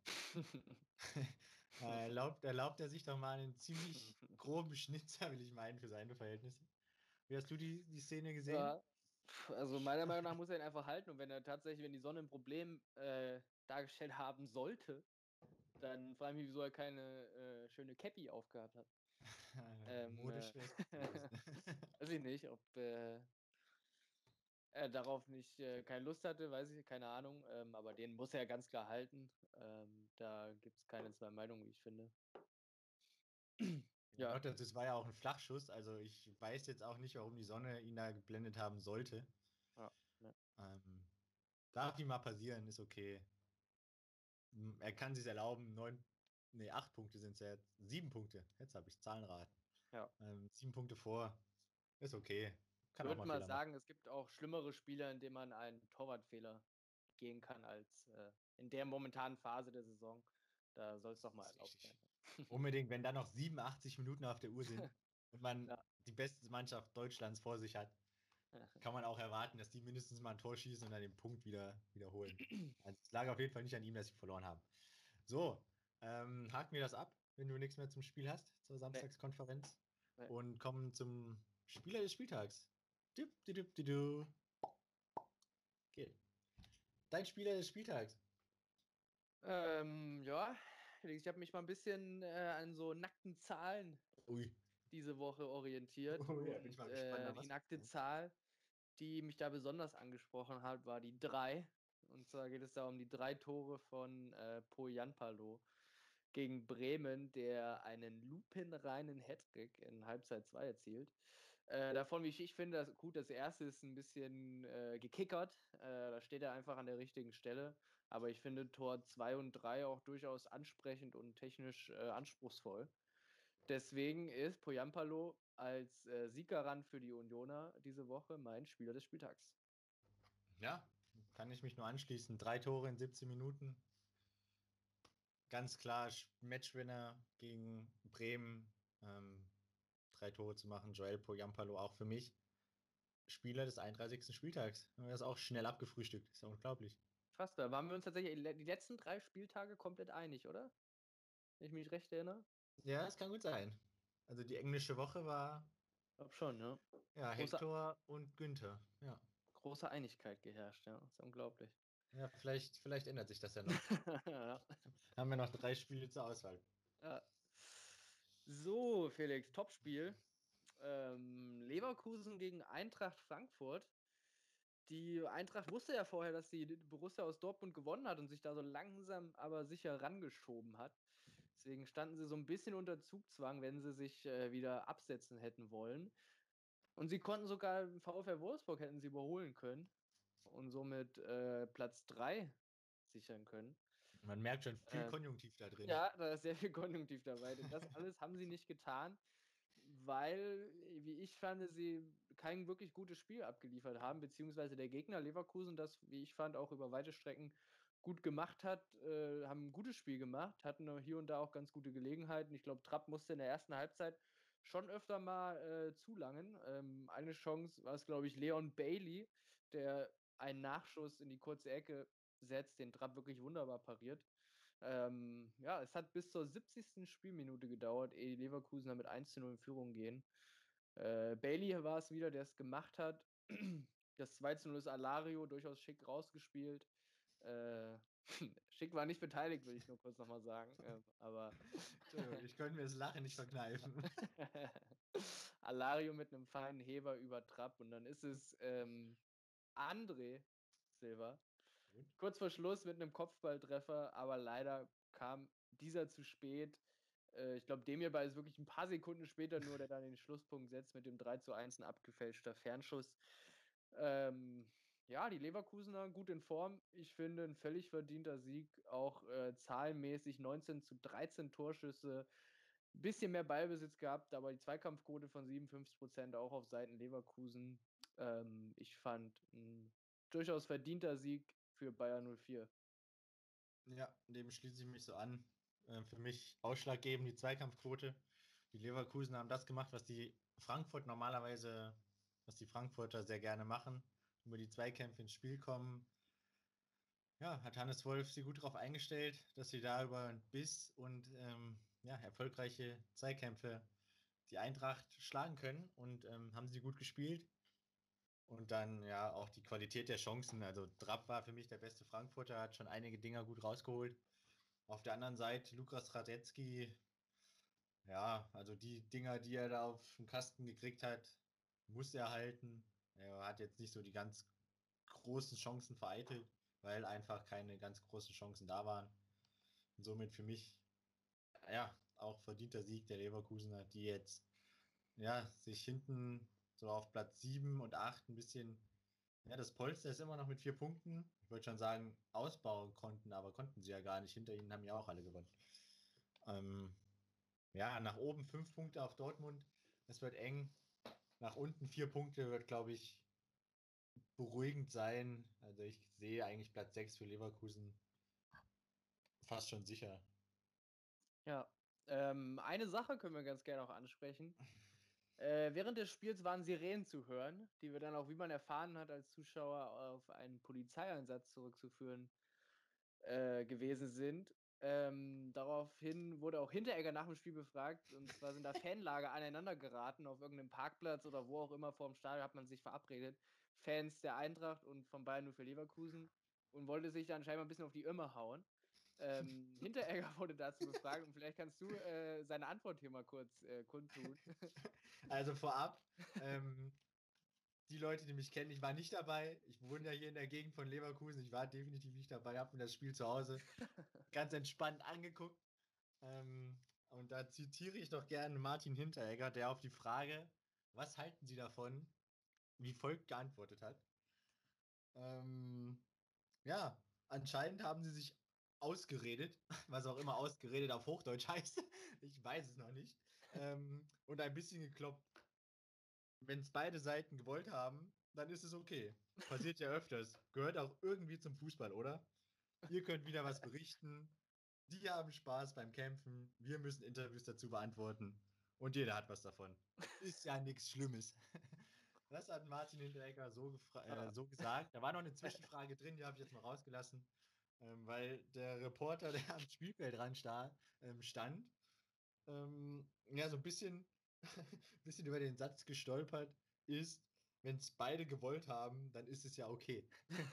äh, erlaubt, erlaubt er sich doch mal einen ziemlich groben Schnitzer, will ich meinen, für seine Verhältnisse. Wie hast du die, die Szene gesehen? Ja, pf, also meiner Meinung nach muss er ihn einfach halten und wenn er tatsächlich, wenn die Sonne ein Problem äh, dargestellt haben sollte, dann frage ich mich, wieso er keine äh, schöne Cappy aufgehabt hat. Ähm, äh, Modisch wäre es gewesen. weiß ich nicht, ob äh, er darauf nicht äh, keine Lust hatte, weiß ich, keine Ahnung. Ähm, aber den muss er ganz klar halten. Ähm, da gibt es keine zwei Meinungen, wie ich finde. Ja, Ja, noch dazu, es war ja auch ein Flachschuss, also ich weiß jetzt auch nicht, warum die Sonne ihn da geblendet haben sollte. ja, ja. Ähm, darf ihm mal passieren, ist okay. M, Er kann sich erlauben, neun, nee, acht Punkte sind es ja jetzt, sieben Punkte, jetzt habe ich Zahlenrat. Ja. Ähm, sieben Punkte vor, ist okay. Ich kann auch würde mal mal Fehler machen. sagen, es gibt auch schlimmere Spiele, in denen man einen Torwartfehler gehen kann, als äh, in der momentanen Phase der Saison. Da soll es doch mal Das ist erlaubt richtig. sein. Unbedingt, wenn da noch siebenundachtzig Minuten auf der Uhr sind und man Ja. die beste Mannschaft Deutschlands vor sich hat, kann man auch erwarten, dass die mindestens mal ein Tor schießen und dann den Punkt wieder wiederholen. Also es lag auf jeden Fall nicht an ihm, dass sie verloren haben. So, ähm, haken wir das ab, wenn du nichts mehr zum Spiel hast, zur Nee, Samstagskonferenz. nee. Und kommen zum Spieler des Spieltags. Dip, dip, dip, dip, dip. Okay. Dein Spieler des Spieltags. Ähm, ja, ich habe mich mal ein bisschen äh, an so nackten Zahlen Ui. diese Woche orientiert Oh ja, bin ich und mal gespannt, äh, nach die was. nackte Zahl, die mich da besonders angesprochen hat, war die drei. Und zwar geht es da um die drei Tore von äh, Poyanpalo gegen Bremen, der einen lupenreinen Hattrick in Halbzeit zwei erzielt. Äh, davon, wie ich, ich finde, das, gut, das erste ist ein bisschen äh, gekickert. Äh, da steht er einfach an der richtigen Stelle. Aber ich finde Tor zwei und drei auch durchaus ansprechend und technisch äh, anspruchsvoll. Deswegen ist Poyampalo als äh, Siegerrand für die Unioner diese Woche mein Spieler des Spieltags. Ja, kann ich mich nur anschließen. Drei Tore in siebzehn Minuten. Ganz klar Matchwinner gegen Bremen. Ähm, drei Tore zu machen. Joel Poyampalo auch für mich Spieler des einunddreißigsten Spieltags. Haben wir das auch schnell abgefrühstückt. Ist ja unglaublich. Krass, da waren wir uns tatsächlich die letzten drei Spieltage komplett einig, oder? Wenn ich mich recht erinnere. Ja, das kann gut sein. Also die englische Woche war Ich glaube schon, ja. ja Große, Hector und Günther. Ja. große Einigkeit geherrscht, ja. Ist unglaublich. Ja, vielleicht, vielleicht ändert sich das ja noch. Ja. Haben wir noch drei Spiele zur Auswahl. Ja. So, Felix, Topspiel. Ähm, Leverkusen gegen Eintracht Frankfurt. Die Eintracht wusste ja vorher, dass die Borussia aus Dortmund gewonnen hat und sich da so langsam aber sicher rangeschoben hat. Deswegen standen sie so ein bisschen unter Zugzwang, wenn sie sich äh, wieder absetzen hätten wollen. Und sie konnten sogar VfL Wolfsburg hätten sie überholen können und somit äh, Platz drei sichern können. Man merkt schon viel Ähm, Konjunktiv da drin. ja, da ist sehr viel Konjunktiv dabei. Das alles haben sie nicht getan, weil, wie ich fand, sie kein wirklich gutes Spiel abgeliefert haben, beziehungsweise der Gegner Leverkusen das, wie ich fand, auch über weite Strecken gut gemacht hat, äh, haben ein gutes Spiel gemacht, hatten hier und da auch ganz gute Gelegenheiten. Ich glaube, Trapp musste in der ersten Halbzeit schon öfter mal äh, zulangen. Ähm, eine Chance war es, glaube ich, Leon Bailey, der einen Nachschuss in die kurze Ecke setzt, den Trapp wirklich wunderbar pariert. Ähm, ja, es hat bis zur siebzigsten Spielminute gedauert, ehe die Leverkusener mit eins zu null in Führung gehen. Äh, Bailey war es wieder, der es gemacht hat. Das zwei zu null ist Alario durchaus schick rausgespielt. Äh, Schick war nicht beteiligt, will ich nur kurz nochmal sagen. Ähm, aber Entschuldigung, ich könnte mir das Lachen nicht verkneifen. Alario mit einem feinen Heber über Trapp und dann ist es ähm, André Silva. Gut. Kurz vor Schluss mit einem Kopfballtreffer, aber leider kam dieser zu spät. Äh, ich glaube, Demirbay ist wirklich ein paar Sekunden später nur, der dann den Schlusspunkt setzt mit dem drei zu eins, ein abgefälschter Fernschuss. Ähm, ja, die Leverkusener gut in Form. Ich finde, ein völlig verdienter Sieg. Auch äh, zahlenmäßig neunzehn zu dreizehn Torschüsse. Ein bisschen mehr Ballbesitz gehabt, aber die Zweikampfquote von siebenundfünfzig Prozent auch auf Seiten Leverkusen. Ähm, ich fand ein durchaus verdienter Sieg für Bayern null vier. Ja, dem schließe ich mich so an. Äh, für mich ausschlaggebend die Zweikampfquote. Die Leverkusen haben das gemacht, was die Frankfurt normalerweise, was die Frankfurter sehr gerne machen, über die Zweikämpfe ins Spiel kommen. Ja, hat Hannes Wolf sie gut darauf eingestellt, dass sie da über Biss und ähm, ja, erfolgreiche Zweikämpfe die Eintracht schlagen können und ähm, haben sie gut gespielt. Und dann ja auch die Qualität der Chancen. Also Trapp war für mich der beste Frankfurter, hat schon einige Dinger gut rausgeholt. Auf der anderen Seite Lukas Radetzky, ja, also die Dinger, die er da auf den Kasten gekriegt hat, muss er halten. Er hat jetzt nicht so die ganz großen Chancen vereitelt, weil einfach keine ganz großen Chancen da waren. Und somit für mich, ja, auch verdienter Sieg der Leverkusener, die jetzt, ja, sich hinten so auf Platz sieben und acht ein bisschen, ja, das Polster ist immer noch mit vier Punkten. Ich wollte schon sagen, ausbauen konnten, aber konnten sie ja gar nicht. Hinter ihnen haben ja auch alle gewonnen. Ähm, ja, nach oben fünf Punkte auf Dortmund. Es wird eng. nach unten vier Punkte wird, glaube ich, beruhigend sein. Also ich sehe eigentlich Platz sechs für Leverkusen fast schon sicher. Ja. Ähm, eine Sache können wir ganz gerne auch ansprechen. Äh, während des Spiels waren Sirenen zu hören, die wir dann auch, wie man erfahren hat, als Zuschauer auf einen Polizeieinsatz zurückzuführen äh, gewesen sind. Ähm, daraufhin wurde auch Hinteregger nach dem Spiel befragt, und zwar sind da Fanlager aneinander geraten auf irgendeinem Parkplatz oder wo auch immer vor dem Stadion hat man sich verabredet. Fans der Eintracht und von Bayern nur für Leverkusen, und wollte sich dann scheinbar ein bisschen auf die Irme hauen. Ähm, Hinteregger wurde dazu befragt, und vielleicht kannst du äh, seine Antwort hier mal kurz äh, kundtun. Also vorab, ähm, die Leute, die mich kennen, ich war nicht dabei. Ich wohne ja hier in der Gegend von Leverkusen. Ich war definitiv nicht dabei, habe mir das Spiel zu Hause ganz entspannt angeguckt. Ähm, und da zitiere ich doch gerne Martin Hinteregger, der auf die Frage, was halten Sie davon, wie folgt geantwortet hat. Ähm, ja, anscheinend haben sie sich ausgeredet, was auch immer ausgeredet auf Hochdeutsch heißt. Ich weiß es noch nicht. Ähm, und ein bisschen gekloppt. Wenn es beide Seiten gewollt haben, dann ist es okay. Passiert ja öfters. Gehört auch irgendwie zum Fußball, oder? Ihr könnt wieder was berichten. Die haben Spaß beim Kämpfen. Wir müssen Interviews dazu beantworten. Und jeder hat was davon. Ist ja nichts Schlimmes. Das hat Martin Hinteregger so, äh, so gesagt. Da war noch eine Zwischenfrage drin, die habe ich jetzt mal rausgelassen. Ähm, weil der Reporter, der am Spielfeldrand sta ähm, stand, ähm, ja, so ein bisschen, bisschen über den Satz gestolpert ist, wenn es beide gewollt haben, dann ist es ja okay.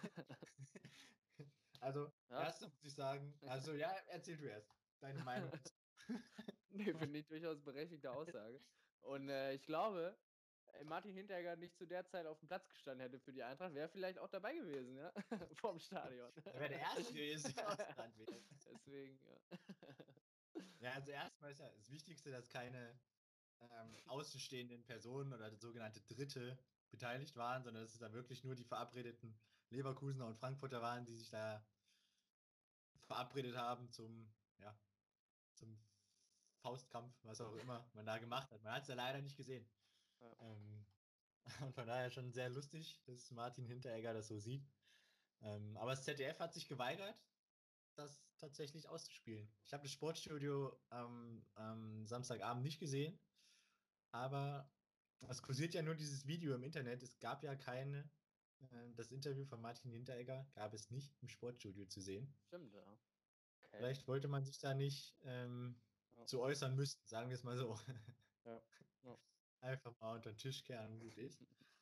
Also, Ja. erstens muss ich sagen, also ja, erzähl du erst deine Meinung dazu. Nee, finde ich durchaus berechtigte Aussage. Und äh, ich glaube, äh, Martin Hinteregger nicht zu der Zeit auf dem Platz gestanden hätte für die Eintracht, wäre vielleicht auch dabei gewesen, ja, vorm Stadion. Er wäre der Erste gewesen, der ausgerannt wäre. Deswegen, ja. Ja, also erstmal ist ja das Wichtigste, dass keine ähm, außenstehenden Personen oder sogenannte Dritte beteiligt waren, sondern dass es dann wirklich nur die verabredeten Leverkusener und Frankfurter waren, die sich da verabredet haben zum, ja, zum Faustkampf, was auch immer man da gemacht hat. Man hat es ja leider nicht gesehen. Ja. Ähm, und von daher schon sehr lustig, dass Martin Hinteregger das so sieht. Ähm, aber das Z D F hat sich geweigert, das tatsächlich auszuspielen. Ich habe das Sportstudio am ähm, Samstagabend nicht gesehen, aber es kursiert ja nur dieses Video im Internet. Es gab ja keine, äh, das Interview von Martin Hinteregger gab es nicht im Sportstudio zu sehen. Stimmt, ja. Okay. Vielleicht wollte man sich da nicht ähm, Ja. zu äußern müssen, sagen wir es mal so. Ja. Ja. Einfach mal unter den Tisch kehren, gut ist.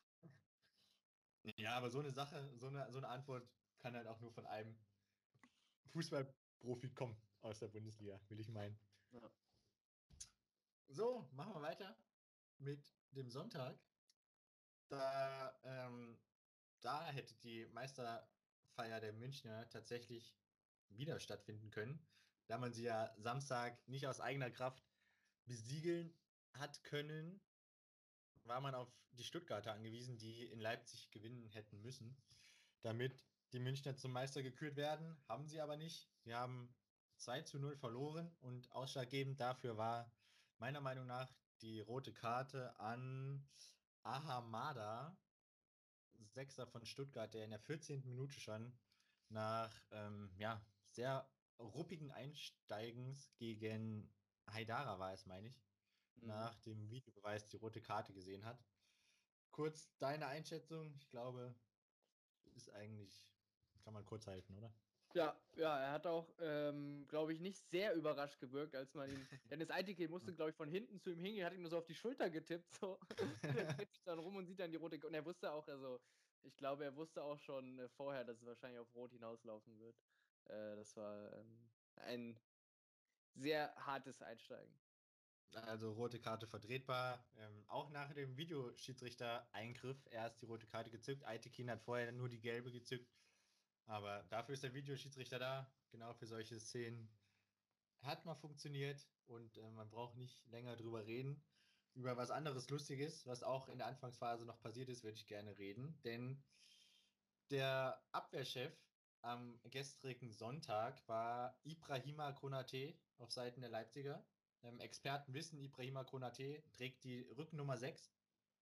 Ja, aber so eine Sache, so eine, so eine Antwort kann halt auch nur von einem Fußballprofi kommen aus der Bundesliga, will ich meinen. Ja. So, machen wir weiter mit dem Sonntag. Da, ähm, da hätte die Meisterfeier der Münchner tatsächlich wieder stattfinden können, da man sie ja Samstag nicht aus eigener Kraft besiegeln hat können, war man auf die Stuttgarter angewiesen, die in Leipzig gewinnen hätten müssen, damit die Münchner zum Meister gekürt werden. Haben sie aber nicht. Sie haben zwei zu null verloren, und ausschlaggebend dafür war meiner Meinung nach die rote Karte an Ahamada, Sechser von Stuttgart, der in der vierzehnten Minute schon nach ähm, ja, sehr ruppigen Einsteigens gegen Haidara war es, meine ich, Mhm. nach dem Videobeweis die rote Karte gesehen hat. Kurz deine Einschätzung. Ich glaube, ist eigentlich, kann man kurz halten, oder? Ja, ja, er hat auch, ähm, glaube ich, nicht sehr überrascht gewirkt, als man ihn. Dennis Eitekin musste, glaube ich, von hinten zu ihm hingehen, hat ihm nur so auf die Schulter getippt, so. Und er dreht sich dann rum und sieht dann die rote. Und er wusste auch, also, ich glaube, er wusste auch schon äh, vorher, dass es wahrscheinlich auf Rot hinauslaufen wird. Äh, das war ähm, ein sehr hartes Einsteigen. Also rote Karte vertretbar. Ähm, auch nach dem Videoschiedsrichter-Eingriff erst die rote Karte gezückt. Aitekin hat vorher nur die gelbe gezückt. Aber dafür ist der Videoschiedsrichter da. Genau für solche Szenen. Hat mal funktioniert, und äh, man braucht nicht länger drüber reden. Über was anderes Lustiges, was auch in der Anfangsphase noch passiert ist, würde ich gerne reden. Denn der Abwehrchef am gestrigen Sonntag war Ibrahima Konate auf Seiten der Leipziger. Ähm, Experten wissen, Ibrahima Konate trägt die Rückennummer sechs.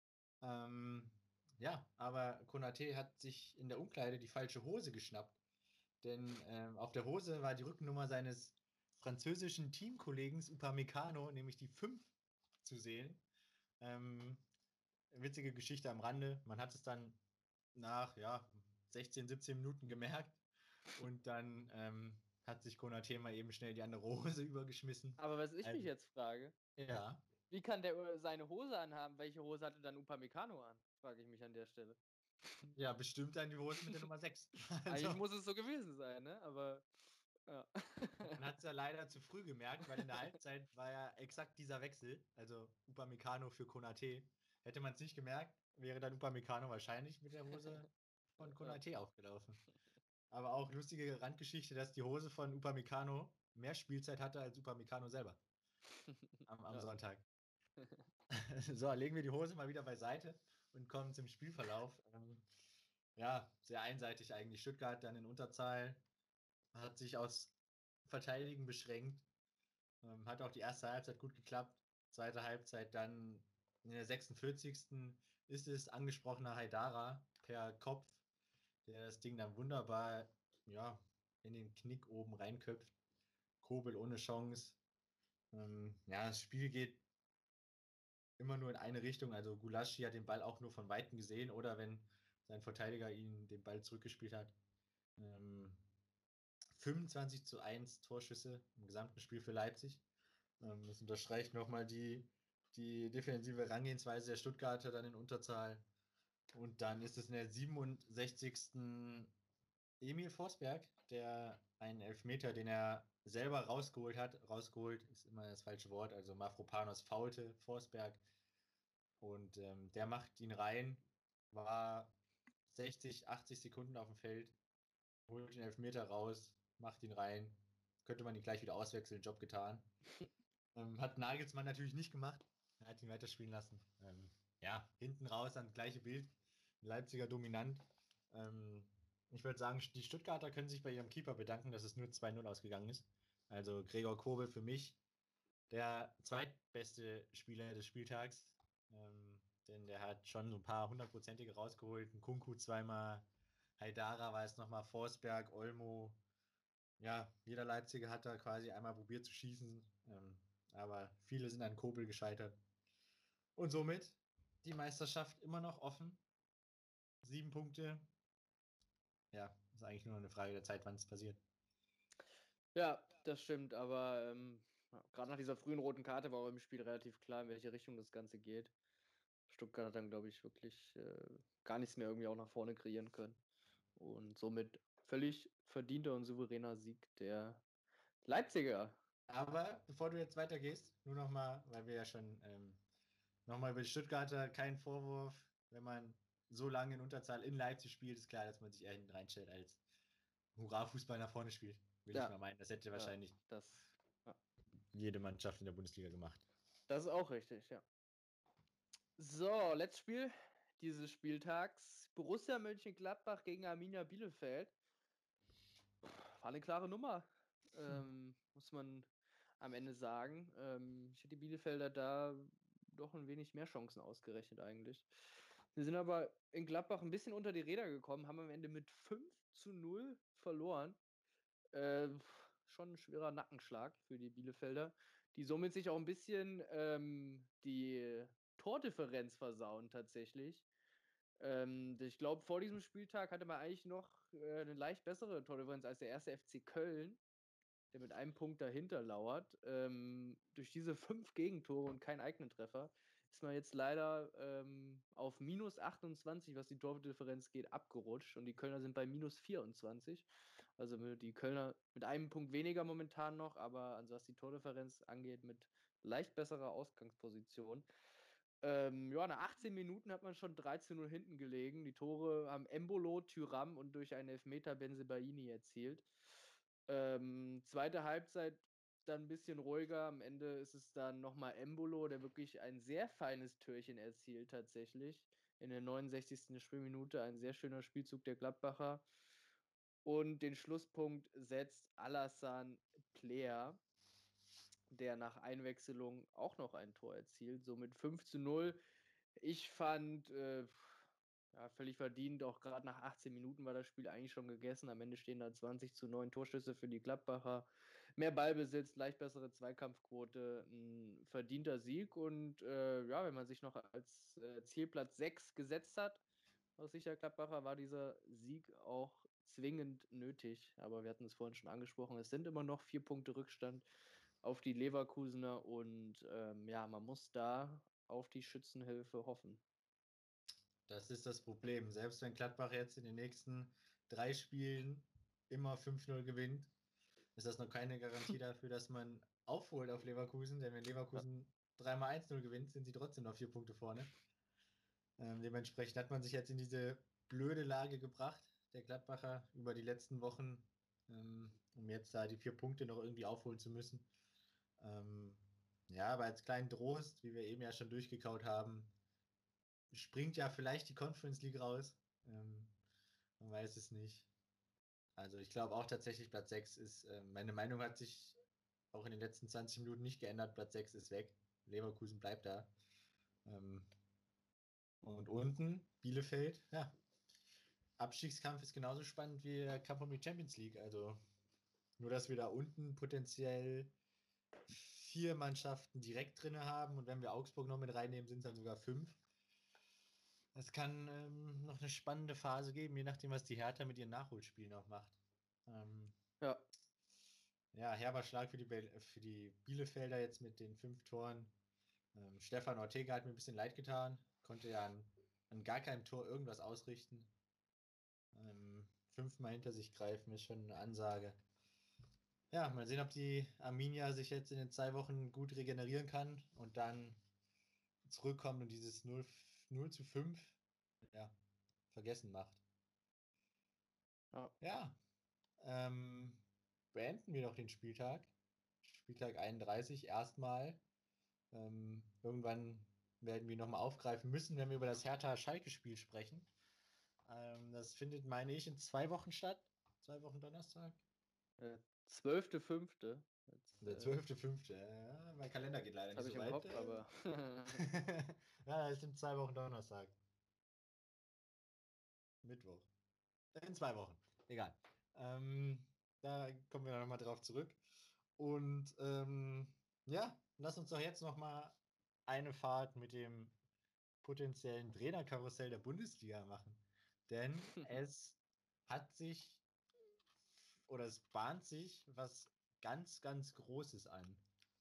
Ähm, ja, aber Konate hat sich in der Umkleide die falsche Hose geschnappt, denn ähm, auf der Hose war die Rückennummer seines französischen Teamkollegen Upamecano, nämlich die fünf, zu sehen. Ähm, witzige Geschichte am Rande. Man hat es dann nach ja, sechzehn, siebzehn Minuten gemerkt und dann ähm, hat sich Konate mal eben schnell die andere Hose übergeschmissen. Aber was ich mich Also, jetzt frage, ja, wie kann der äh, seine Hose anhaben? Welche Hose hatte dann Upamecano an? Frage ich mich an der Stelle. ja, bestimmt dann die Hose mit der Nummer sechs. Eigentlich Also, muss es so gewesen sein, ne? Aber ja. man hat es ja leider zu früh gemerkt, weil in der Halbzeit war ja exakt dieser Wechsel, also Upamecano für Konate. Hätte man es nicht gemerkt, wäre dann Upamecano wahrscheinlich mit der Hose von Ja. Konate aufgelaufen. Aber auch lustige Randgeschichte, dass die Hose von Upamecano mehr Spielzeit hatte als Upamecano selber am, am Ja. Sonntag. So, legen wir die Hose mal wieder beiseite und kommen zum Spielverlauf. Ähm, ja, sehr einseitig eigentlich. Stuttgart dann in Unterzahl, hat sich aus Verteidigen beschränkt. Ähm, hat auch die erste Halbzeit gut geklappt. Zweite Halbzeit dann in der sechsundvierzigsten ist es angesprochener Haidara per Kopf, der das Ding dann wunderbar ja, in den Knick oben reinköpft. Kobel ohne Chance. Ähm, ja, das Spiel geht immer nur in eine Richtung. Also Gulaschi hat den Ball auch nur von Weitem gesehen oder wenn sein Verteidiger ihn den Ball zurückgespielt hat. Ähm, fünfundzwanzig zu eins Torschüsse im gesamten Spiel für Leipzig. Ähm, das unterstreicht nochmal die, die defensive Herangehensweise der Stuttgarter dann in Unterzahl. Und dann ist es in der siebenundsechzigsten Emil Forsberg, der einen Elfmeter, den er selber rausgeholt hat, rausgeholt ist immer das falsche Wort, also Mafropanos faulte Forsberg und ähm, der macht ihn rein, war sechzig, achtzig Sekunden auf dem Feld, holt den Elfmeter raus, macht ihn rein, könnte man ihn gleich wieder auswechseln, Job getan. Ähm, hat Nagelsmann natürlich nicht gemacht. Er hat ihn weiterspielen lassen. Ähm, ja, hinten raus dann gleiche Bild. Leipziger dominant. Ähm, ich würde sagen, die Stuttgarter können sich bei ihrem Keeper bedanken, dass es nur zwei null ausgegangen ist. Also Gregor Kobel für mich der zweitbeste Spieler des Spieltags. Ähm, denn der hat schon so ein paar hundertprozentige rausgeholt. Ein Kunku zweimal, Haidara war es nochmal, Forsberg, Olmo. Ja, jeder Leipziger hat da quasi einmal probiert zu schießen. Ähm, aber viele sind an Kobel gescheitert. Und somit die Meisterschaft immer noch offen. Sieben Punkte. Ja, ist eigentlich nur eine Frage der Zeit, wann es passiert. Ja, das stimmt, aber ähm, ja, gerade nach dieser frühen roten Karte war auch im Spiel relativ klar, in welche Richtung das Ganze geht. Stuttgart hat dann, glaube ich, wirklich äh, gar nichts mehr irgendwie auch nach vorne kreieren können. Und somit völlig verdienter und souveräner Sieg der Leipziger. Aber bevor du jetzt weitergehst, nur nochmal, weil wir ja schon ähm, nochmal über die Stuttgarter, kein Vorwurf. Wenn man so lange in Unterzahl in Leipzig spielt, ist klar, dass man sich eher hinten reinstellt, als Hurra-Fußball nach vorne spielt. Will ich Ja, mal meinen. Das hätte ja, wahrscheinlich das, ja, jede Mannschaft in der Bundesliga gemacht. das ist auch richtig, ja. So, letztes Spiel dieses Spieltags. Borussia Mönchengladbach gegen Arminia Bielefeld. War eine klare Nummer, ähm, muss man am Ende sagen. Ähm, ich hätte die Bielefelder da doch ein wenig mehr Chancen ausgerechnet eigentlich. Wir sind aber in Gladbach ein bisschen unter die Räder gekommen, haben am Ende mit fünf zu null verloren. Äh, schon ein schwerer Nackenschlag für die Bielefelder, die somit sich auch ein bisschen ähm, die Tordifferenz versauen tatsächlich. Ähm, ich glaube, vor diesem Spieltag hatte man eigentlich noch äh, eine leicht bessere Tordifferenz als der erste F C Köln, der mit einem Punkt dahinter lauert. Ähm, durch diese fünf Gegentore und keinen eigenen Treffer ist man jetzt leider ähm, auf minus achtundzwanzig, was die Tordifferenz geht, abgerutscht. Und die Kölner sind bei minus vierundzwanzig. Also die Kölner mit einem Punkt weniger momentan noch, aber also was die Tordifferenz angeht, mit leicht besserer Ausgangsposition. Ähm, ja, nach achtzehn Minuten hat man schon drei zu null hinten gelegen. Die Tore haben Embolo, Thuram und durch einen Elfmeter Bensebaini erzielt. Ähm, zweite Halbzeit dann ein bisschen ruhiger. Am Ende ist es dann nochmal Embolo, der wirklich ein sehr feines Türchen erzielt tatsächlich. In der neunundsechzigsten Spielminute ein sehr schöner Spielzug der Gladbacher. Und den Schlusspunkt setzt Alassane Player, der nach Einwechslung auch noch ein Tor erzielt. Somit fünf zu null. Ich fand, äh, ja, völlig verdient, auch gerade nach achtzehn Minuten war das Spiel eigentlich schon gegessen. Am Ende stehen da zwanzig zu neun Torschüsse für die Gladbacher. Mehr Ballbesitz, leicht bessere Zweikampfquote, ein verdienter Sieg. Und äh, ja, wenn man sich noch als äh, Zielplatz sechs gesetzt hat, aus Sicht der Gladbacher, war dieser Sieg auch zwingend nötig. Aber wir hatten es vorhin schon angesprochen, es sind immer noch vier Punkte Rückstand auf die Leverkusener und ähm, ja, man muss da auf die Schützenhilfe hoffen. Das ist das Problem. Selbst wenn Gladbach jetzt in den nächsten drei Spielen immer fünf null gewinnt, ist das noch keine Garantie dafür, dass man aufholt auf Leverkusen. Denn wenn Ja, Leverkusen dreimal eins null gewinnt, sind sie trotzdem noch vier Punkte vorne. Ähm, dementsprechend hat man sich jetzt in diese blöde Lage gebracht, der Gladbacher, über die letzten Wochen, ähm, um jetzt da die vier Punkte noch irgendwie aufholen zu müssen. Ähm, ja, aber als kleinen Trost, wie wir eben ja schon durchgekaut haben, springt ja vielleicht die Conference League raus. Ähm, man weiß es nicht. Also ich glaube auch tatsächlich, Platz sechs ist, äh, meine Meinung hat sich auch in den letzten zwanzig Minuten nicht geändert. Platz sechs ist weg. Leverkusen bleibt da. Ähm, und unten Bielefeld, ja. Abstiegskampf ist genauso spannend wie der Kampf um die Champions League. Also nur, dass wir da unten potenziell vier Mannschaften direkt drin haben und wenn wir Augsburg noch mit reinnehmen, sind es dann sogar fünf. Es kann ähm, noch eine spannende Phase geben, je nachdem, was die Hertha mit ihren Nachholspielen noch macht. Ähm, ja, ja, herber Schlag für die, Bel für die Bielefelder jetzt mit den fünf Toren. Ähm, Stefan Ortega hat mir ein bisschen leid getan, konnte ja an, an gar keinem Tor irgendwas ausrichten. Ähm, fünfmal hinter sich greifen ist schon eine Ansage. Ja, mal sehen, ob die Arminia sich jetzt in den zwei Wochen gut regenerieren kann und dann zurückkommt und dieses null, null zu fünf ja, vergessen macht. ja. Ja, ähm, beenden wir doch den Spieltag. Spieltag einunddreißig erstmal. Ähm, irgendwann werden wir nochmal aufgreifen müssen, wenn wir über das Hertha-Schalke-Spiel sprechen. Ähm, das findet, meine ich, in zwei Wochen statt. Zwei Wochen Donnerstag. Äh, zwölfter fünfter Jetzt, Der äh, zwölfte fünfte. Ja, mein Kalender geht leider das nicht habe so ich im weit. Kopf, Äh. aber Ja, es sind zwei Wochen Donnerstag. Mittwoch. In zwei Wochen. Egal. Ähm, da kommen wir nochmal drauf zurück. Und ähm, ja, lass uns doch jetzt nochmal eine Fahrt mit dem potenziellen Trainerkarussell der Bundesliga machen. Denn es hat sich oder es bahnt sich was ganz, ganz Großes an.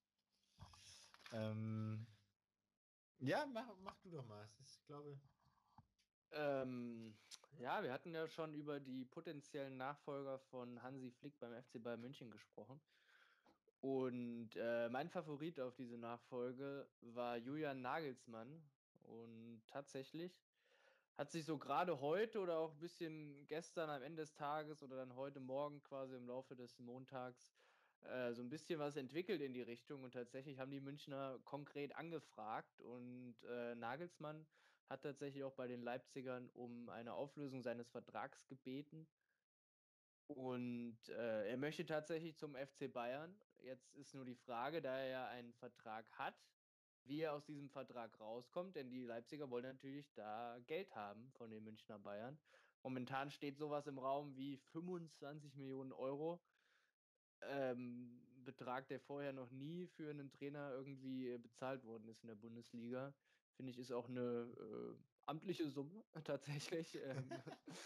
Ähm, ja, mach, mach du doch mal. Es ist, ich glaube. ähm, ja, wir hatten ja schon über die potenziellen Nachfolger von Hansi Flick beim F C Bayern München gesprochen. Und äh, mein Favorit auf diese Nachfolge war Julian Nagelsmann. Und tatsächlich hat sich so gerade heute oder auch ein bisschen gestern am Ende des Tages oder dann heute Morgen quasi im Laufe des Montags äh, so ein bisschen was entwickelt in die Richtung. Und tatsächlich haben die Münchner konkret angefragt. Und äh, Nagelsmann hat tatsächlich auch bei den Leipzigern um eine Auflösung seines Vertrags gebeten. Und äh, er möchte tatsächlich zum F C Bayern. Jetzt ist nur die Frage, da er ja einen Vertrag hat, wie er aus diesem Vertrag rauskommt, denn die Leipziger wollen natürlich da Geld haben von den Münchner Bayern. Momentan steht sowas im Raum wie fünfundzwanzig Millionen Euro. Ähm, Betrag, der vorher noch nie für einen Trainer irgendwie äh, bezahlt worden ist in der Bundesliga. Finde ich, ist auch eine äh, amtliche Summe tatsächlich. Ähm,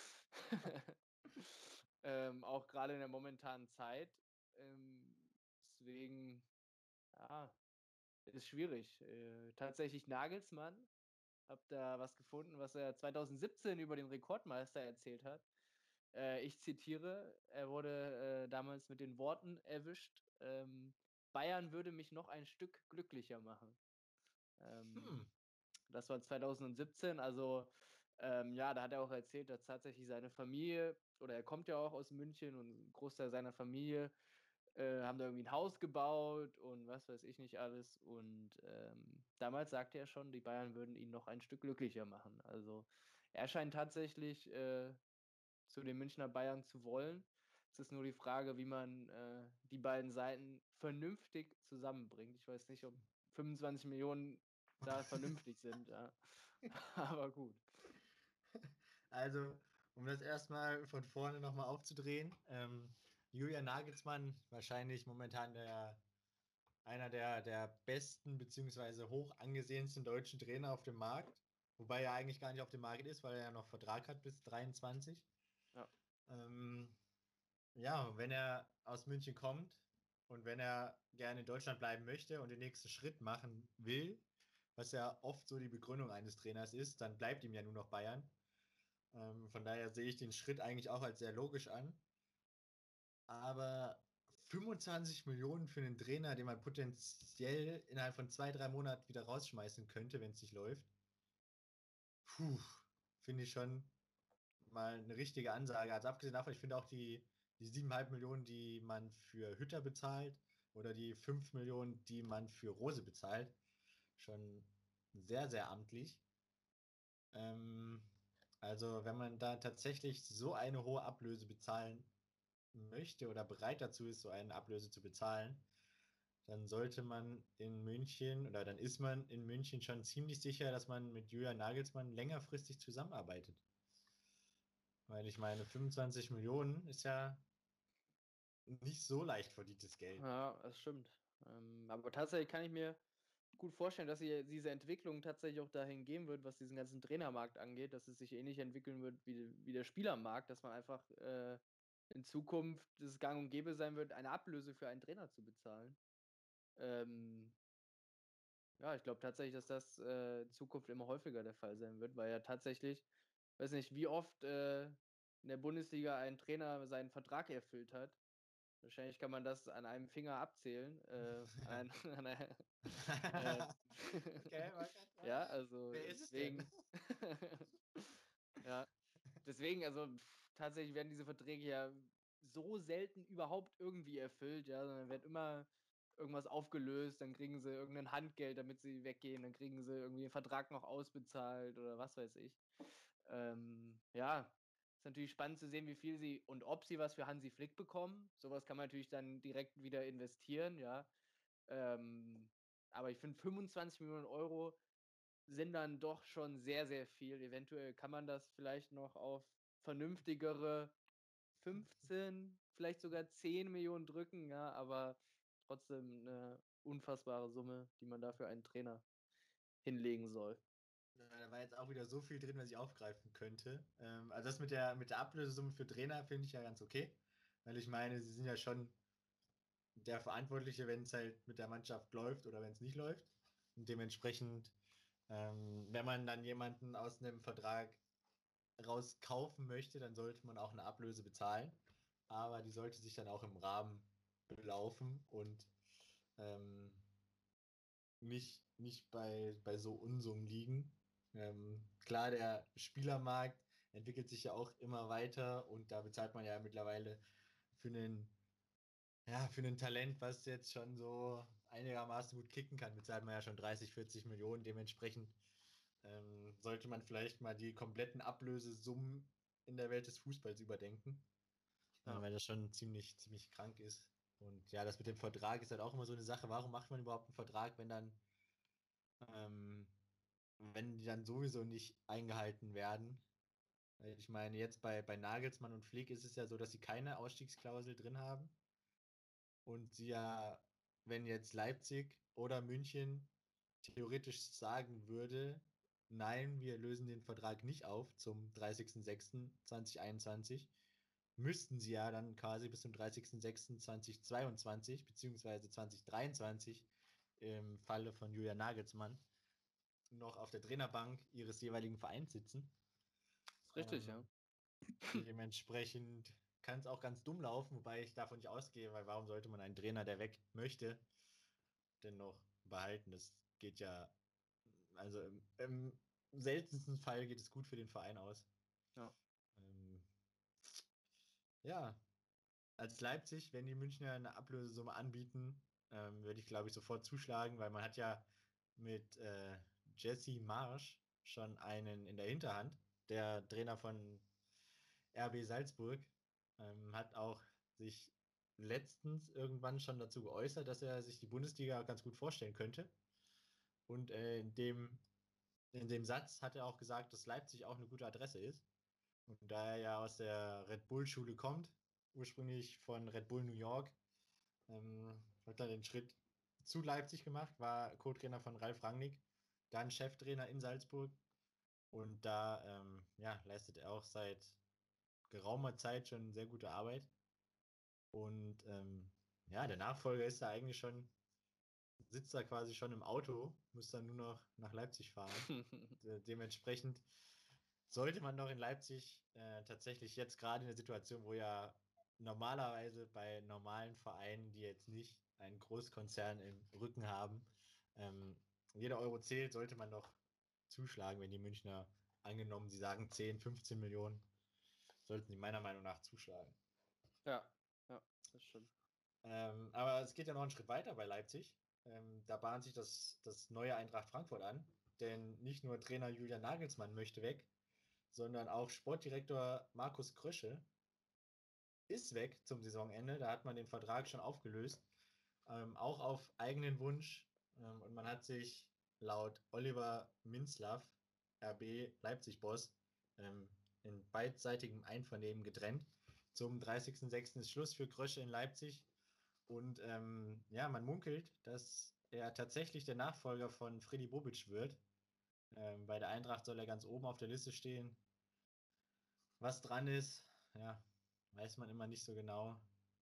ähm, auch gerade in der momentanen Zeit. Ähm, deswegen, ja, ist schwierig. Äh, tatsächlich Nagelsmann, hab da was gefunden, was er zwanzig siebzehn über den Rekordmeister erzählt hat. Äh, ich zitiere, er wurde äh, damals mit den Worten erwischt, ähm, Bayern würde mich noch ein Stück glücklicher machen. Ähm, Hm. Das war zwanzig siebzehn, also ähm, ja, da hat er auch erzählt, dass tatsächlich seine Familie, oder er kommt ja auch aus München und ein Großteil seiner Familie äh, haben da irgendwie ein Haus gebaut und was weiß ich nicht alles. Und ähm, damals sagte er schon, die Bayern würden ihn noch ein Stück glücklicher machen. Also er scheint tatsächlich äh, zu den Münchner Bayern zu wollen. Es ist nur die Frage, wie man äh, die beiden Seiten vernünftig zusammenbringt. Ich weiß nicht, ob fünfundzwanzig Millionen da vernünftig sind. Ja. Aber gut. Also, um das erstmal von vorne nochmal aufzudrehen, ähm, Julian Nagelsmann, wahrscheinlich momentan der, einer der, der besten beziehungsweise hoch angesehensten deutschen Trainer auf dem Markt. Wobei er eigentlich gar nicht auf dem Markt ist, weil er ja noch Vertrag hat bis dreiundzwanzig. Ja. Ähm, ja, wenn er aus München kommt und wenn er gerne in Deutschland bleiben möchte und den nächsten Schritt machen will, was ja oft so die Begründung eines Trainers ist, dann bleibt ihm ja nur noch Bayern. Ähm, von daher sehe ich den Schritt eigentlich auch als sehr logisch an. Aber fünfundzwanzig Millionen für einen Trainer, den man potenziell innerhalb von zwei, drei Monaten wieder rausschmeißen könnte, wenn es nicht läuft, puh, finde ich schon mal eine richtige Ansage. Also abgesehen davon, ich finde auch die, die sieben Komma fünf Millionen, die man für Hütter bezahlt oder die fünf Millionen, die man für Rose bezahlt, schon sehr, sehr amtlich. Ähm, also wenn man da tatsächlich so eine hohe Ablöse bezahlen möchte oder bereit dazu ist, so eine Ablöse zu bezahlen, dann sollte man in München oder dann ist man in München schon ziemlich sicher, dass man mit Julian Nagelsmann längerfristig zusammenarbeitet. Weil ich meine, fünfundzwanzig Millionen ist ja nicht so leicht verdientes Geld. Ja, das stimmt. Ähm, aber tatsächlich kann ich mir gut vorstellen, dass sie diese Entwicklung tatsächlich auch dahin gehen wird, was diesen ganzen Trainermarkt angeht, dass es sich ähnlich entwickeln wird wie, wie der Spielermarkt, dass man einfach äh, in Zukunft es gang und gäbe sein wird, eine Ablöse für einen Trainer zu bezahlen. Ähm, ja, ich glaube tatsächlich, dass das äh, in Zukunft immer häufiger der Fall sein wird, weil ja tatsächlich, weiß nicht, wie oft äh, in der Bundesliga ein Trainer seinen Vertrag erfüllt hat. Wahrscheinlich kann man das an einem Finger abzählen. Äh, an ein, an ein, äh, Okay, man kann, ja, ah, also wer ist es denn? deswegen. Ja, deswegen, also pff, tatsächlich werden diese Verträge ja so selten überhaupt irgendwie erfüllt, ja, sondern wird immer irgendwas aufgelöst, dann kriegen sie irgendein Handgeld, damit sie weggehen, dann kriegen sie irgendwie einen Vertrag noch ausbezahlt oder was weiß ich. Ähm, ja, ist natürlich spannend zu sehen, wie viel sie und ob sie was für Hansi Flick bekommen. Sowas kann man natürlich dann direkt wieder investieren, ja. Ähm, aber ich finde fünfundzwanzig Millionen Euro sind dann doch schon sehr, sehr viel. Eventuell kann man das vielleicht noch auf vernünftigere fünfzehn, vielleicht sogar zehn Millionen drücken, ja, aber trotzdem eine unfassbare Summe, die man da für einen Trainer hinlegen soll. Ja, da war jetzt auch wieder so viel drin, was ich aufgreifen könnte. Ähm, also das mit der, mit der Ablösesumme für Trainer finde ich ja ganz okay. Weil ich meine, sie sind ja schon der Verantwortliche, wenn es halt mit der Mannschaft läuft oder wenn es nicht läuft. Und dementsprechend, ähm, wenn man dann jemanden aus einem Vertrag rauskaufen möchte, dann sollte man auch eine Ablöse bezahlen. Aber die sollte sich dann auch im Rahmen belaufen und ähm, nicht, nicht bei, bei so Unsummen liegen. Ähm, klar, der Spielermarkt entwickelt sich ja auch immer weiter und da bezahlt man ja mittlerweile für einen, ja, für ein Talent, was jetzt schon so einigermaßen gut kicken kann, bezahlt man ja schon dreißig, vierzig Millionen. Dementsprechend ähm, sollte man vielleicht mal die kompletten Ablösesummen in der Welt des Fußballs überdenken, äh, Ja. weil das schon ziemlich, ziemlich krank ist. Und ja, das mit dem Vertrag ist halt auch immer so eine Sache. Warum macht man überhaupt einen Vertrag, wenn dann ähm, wenn die dann sowieso nicht eingehalten werden? Weil ich meine, jetzt bei, bei Nagelsmann und Flick ist es ja so, dass sie keine Ausstiegsklausel drin haben. Und sie ja, wenn jetzt Leipzig oder München theoretisch sagen würde, nein, wir lösen den Vertrag nicht auf zum dreißigsten sechsten zweitausendeinundzwanzig, müssten sie ja dann quasi bis zum dreißigsten sechsten zweitausendzweiundzwanzig beziehungsweise zweitausenddreiundzwanzig im Falle von Julian Nagelsmann noch auf der Trainerbank ihres jeweiligen Vereins sitzen. Ist richtig, Ähm, ja. Dementsprechend kann es auch ganz dumm laufen, wobei ich davon nicht ausgehe, weil warum sollte man einen Trainer, der weg möchte, denn noch behalten? Das geht ja, also im, im seltensten Fall geht es gut für den Verein aus. Ja. Ähm, ja, als Leipzig, wenn die Münchner eine Ablösesumme anbieten, ähm, würde ich glaube ich sofort zuschlagen, weil man hat ja mit äh, Jesse Marsch schon einen in der Hinterhand, der Trainer von R B Salzburg, ähm, hat auch sich letztens irgendwann schon dazu geäußert, dass er sich die Bundesliga ganz gut vorstellen könnte. Und äh, in dem in dem Satz hat er auch gesagt, dass Leipzig auch eine gute Adresse ist. Und da er ja aus der Red Bull-Schule kommt, ursprünglich von Red Bull New York, ähm, hat er den Schritt zu Leipzig gemacht, war Co-Trainer von Ralf Rangnick, dann Cheftrainer in Salzburg und da ähm, ja, leistet er auch seit geraumer Zeit schon sehr gute Arbeit. Und ähm, ja, der Nachfolger ist da eigentlich schon, sitzt da quasi schon im Auto, muss dann nur noch nach Leipzig fahren. De dementsprechend sollte man doch in Leipzig äh, tatsächlich jetzt gerade in der Situation, wo ja normalerweise bei normalen Vereinen, die jetzt nicht einen Großkonzern im Rücken haben, ähm, jeder Euro zählt, sollte man doch zuschlagen, wenn die Münchner angenommen, sie sagen zehn, fünfzehn Millionen, sollten sie meiner Meinung nach zuschlagen. Ja, ja, das stimmt. Ähm, aber es geht ja noch einen Schritt weiter bei Leipzig. Ähm, da bahnt sich das, das neue Eintracht Frankfurt an, denn nicht nur Trainer Julian Nagelsmann möchte weg, sondern auch Sportdirektor Markus Krösche ist weg zum Saisonende. Da hat man den Vertrag schon aufgelöst, ähm, auch auf eigenen Wunsch. Ähm, und man hat sich laut Oliver Minzlaff, R B Leipzig-Boss, ähm, in beidseitigem Einvernehmen getrennt. Zum dreißigsten sechsten ist Schluss für Krösche in Leipzig. Und ähm, ja, man munkelt, dass er tatsächlich der Nachfolger von Freddy Bobic wird. Ähm, bei der Eintracht soll er ganz oben auf der Liste stehen. Was dran ist, ja, weiß man immer nicht so genau.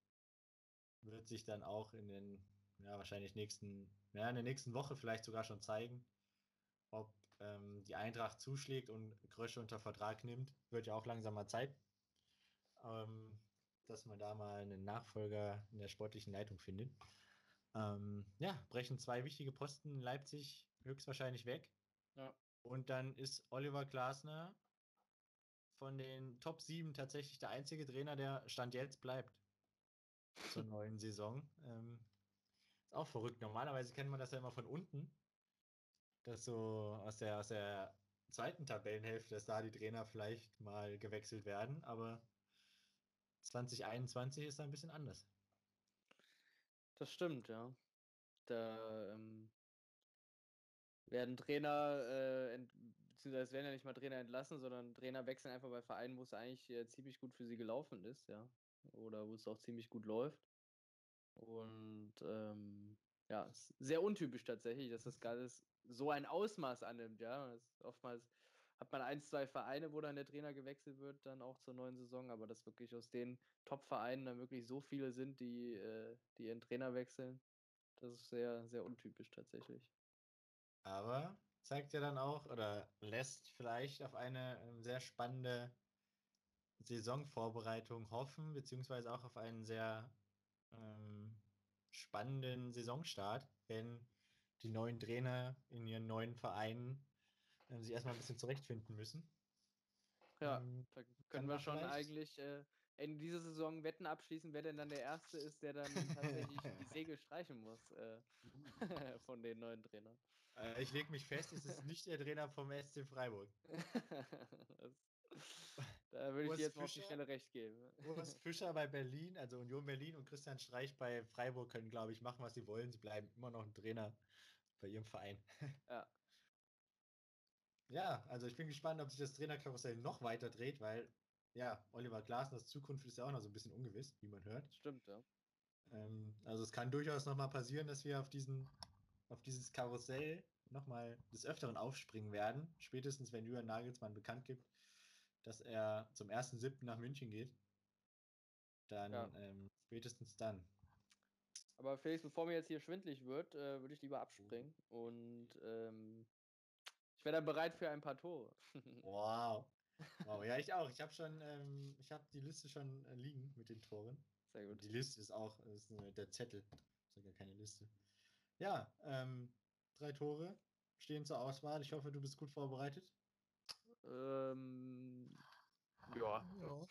Wird sich dann auch in den, ja, wahrscheinlich nächsten, ja, in der nächsten Woche vielleicht sogar schon zeigen, ob ähm, die Eintracht zuschlägt und Krösche unter Vertrag nimmt. Wird ja auch langsam mal Zeit, ähm, dass man da mal einen Nachfolger in der sportlichen Leitung findet. Ähm, ja, brechen zwei wichtige Posten in Leipzig höchstwahrscheinlich weg. Ja. Und dann ist Oliver Glasner von den Top sieben tatsächlich der einzige Trainer, der Stand jetzt bleibt zur neuen Saison. Ähm, ist auch verrückt. Normalerweise kennt man das ja immer von unten, dass so aus der, aus der zweiten Tabellenhälfte, dass da die Trainer vielleicht mal gewechselt werden, aber zwanzig einundzwanzig ist da ein bisschen anders. Das stimmt, ja. Da ähm, werden Trainer, äh, ent beziehungsweise es werden ja nicht mal Trainer entlassen, sondern Trainer wechseln einfach bei Vereinen, wo es eigentlich äh, ziemlich gut für sie gelaufen ist, ja. Oder wo es auch ziemlich gut läuft. Und ähm, ja, ist sehr untypisch tatsächlich, dass das Ganze so ein Ausmaß annimmt, ja. Das oftmals hat man ein, zwei Vereine, wo dann der Trainer gewechselt wird, dann auch zur neuen Saison, aber dass wirklich aus den Top-Vereinen dann wirklich so viele sind, die, äh, die ihren Trainer wechseln, das ist sehr, sehr untypisch tatsächlich. Aber zeigt ja dann auch oder lässt vielleicht auf eine ähm, sehr spannende Saisonvorbereitung hoffen, beziehungsweise auch auf einen sehr ähm, spannenden Saisonstart, wenn die neuen Trainer in ihren neuen Vereinen ähm, sich erstmal ein bisschen zurechtfinden müssen. Ja, Ähm, da kann können wir man schon vielleicht. eigentlich äh, in dieser Saison Wetten abschließen, wer denn dann der Erste ist, der dann tatsächlich die Segel streichen muss äh, von den neuen Trainern. äh, ich lege mich fest, es ist nicht der Trainer vom S C Freiburg. das, da würde ich dir Urs jetzt mal auf die Fischer, Schnelle recht geben. Urs Fischer bei Berlin, also Union Berlin und Christian Streich bei Freiburg können, glaube ich, machen, was sie wollen. Sie bleiben immer noch ein Trainer bei ihrem Verein. Ja, Ja, also ich bin gespannt, ob sich das Trainerkarussell noch weiter dreht, weil ja, Oliver Glasners Zukunft ist ja auch noch so ein bisschen ungewiss, wie man hört. stimmt, ja. Ähm, also es kann durchaus nochmal passieren, dass wir auf diesen, auf dieses Karussell nochmal des Öfteren aufspringen werden. Spätestens, wenn Julian Nagelsmann bekannt gibt, dass er zum ersten siebten nach München geht. Ja. Dann ähm, spätestens dann. Aber Felix, bevor mir jetzt hier schwindlig wird, äh, würde ich lieber abspringen. Und ähm, ich wäre dann bereit für ein paar Tore. Wow. Wow, ja, ich auch. Ich habe schon, ähm, ich habe die Liste schon äh, liegen mit den Toren. Sehr gut. Und die Liste ist auch, ist eine, der Zettel. Ist ja gar keine Liste. Ja, ähm, drei Tore stehen zur Auswahl. Ich hoffe, du bist gut vorbereitet. Ähm, ja. Ja.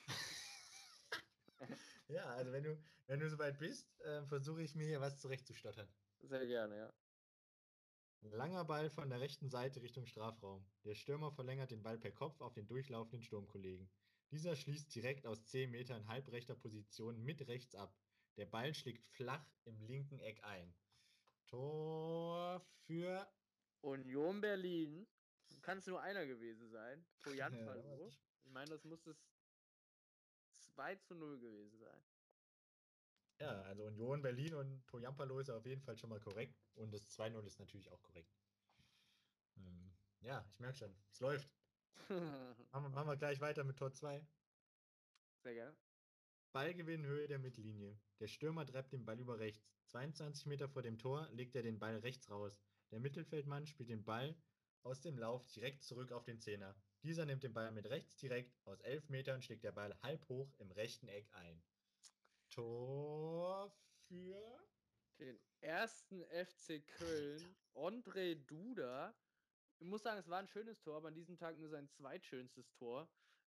Ja, also wenn du, wenn du soweit bist, äh, versuche ich mir hier was zurechtzustottern. Sehr gerne, ja. Langer Ball von der rechten Seite Richtung Strafraum. Der Stürmer verlängert den Ball per Kopf auf den durchlaufenden Sturmkollegen. Dieser schließt direkt aus zehn Metern halbrechter Position mit rechts ab. Der Ball schlägt flach im linken Eck ein. Tor für Union Berlin. kann es nur einer gewesen sein. Tojan Ja, Palo. Ich meine, das muss es zwei zu null gewesen sein. ja, also Union Berlin und Toyampalo ist auf jeden Fall schon mal korrekt. Und das zwei null ist natürlich auch korrekt. Ähm, ja, ich merke schon, es läuft. Machen wir, machen wir gleich weiter mit Tor zwei. Sehr gerne. Ballgewinn Höhe der Mittellinie. Der Stürmer treibt den Ball über rechts. zweiundzwanzig Meter vor dem Tor legt er den Ball rechts raus. Der Mittelfeldmann spielt den Ball aus dem Lauf direkt zurück auf den Zehner. Dieser nimmt den Ball mit rechts direkt. Aus elf Metern schlägt der Ball halb hoch im rechten Eck ein. Tor für Den ersten F C Köln, Ondrej Duda. Ich muss sagen, es war ein schönes Tor, aber an diesem Tag nur sein zweitschönstes Tor.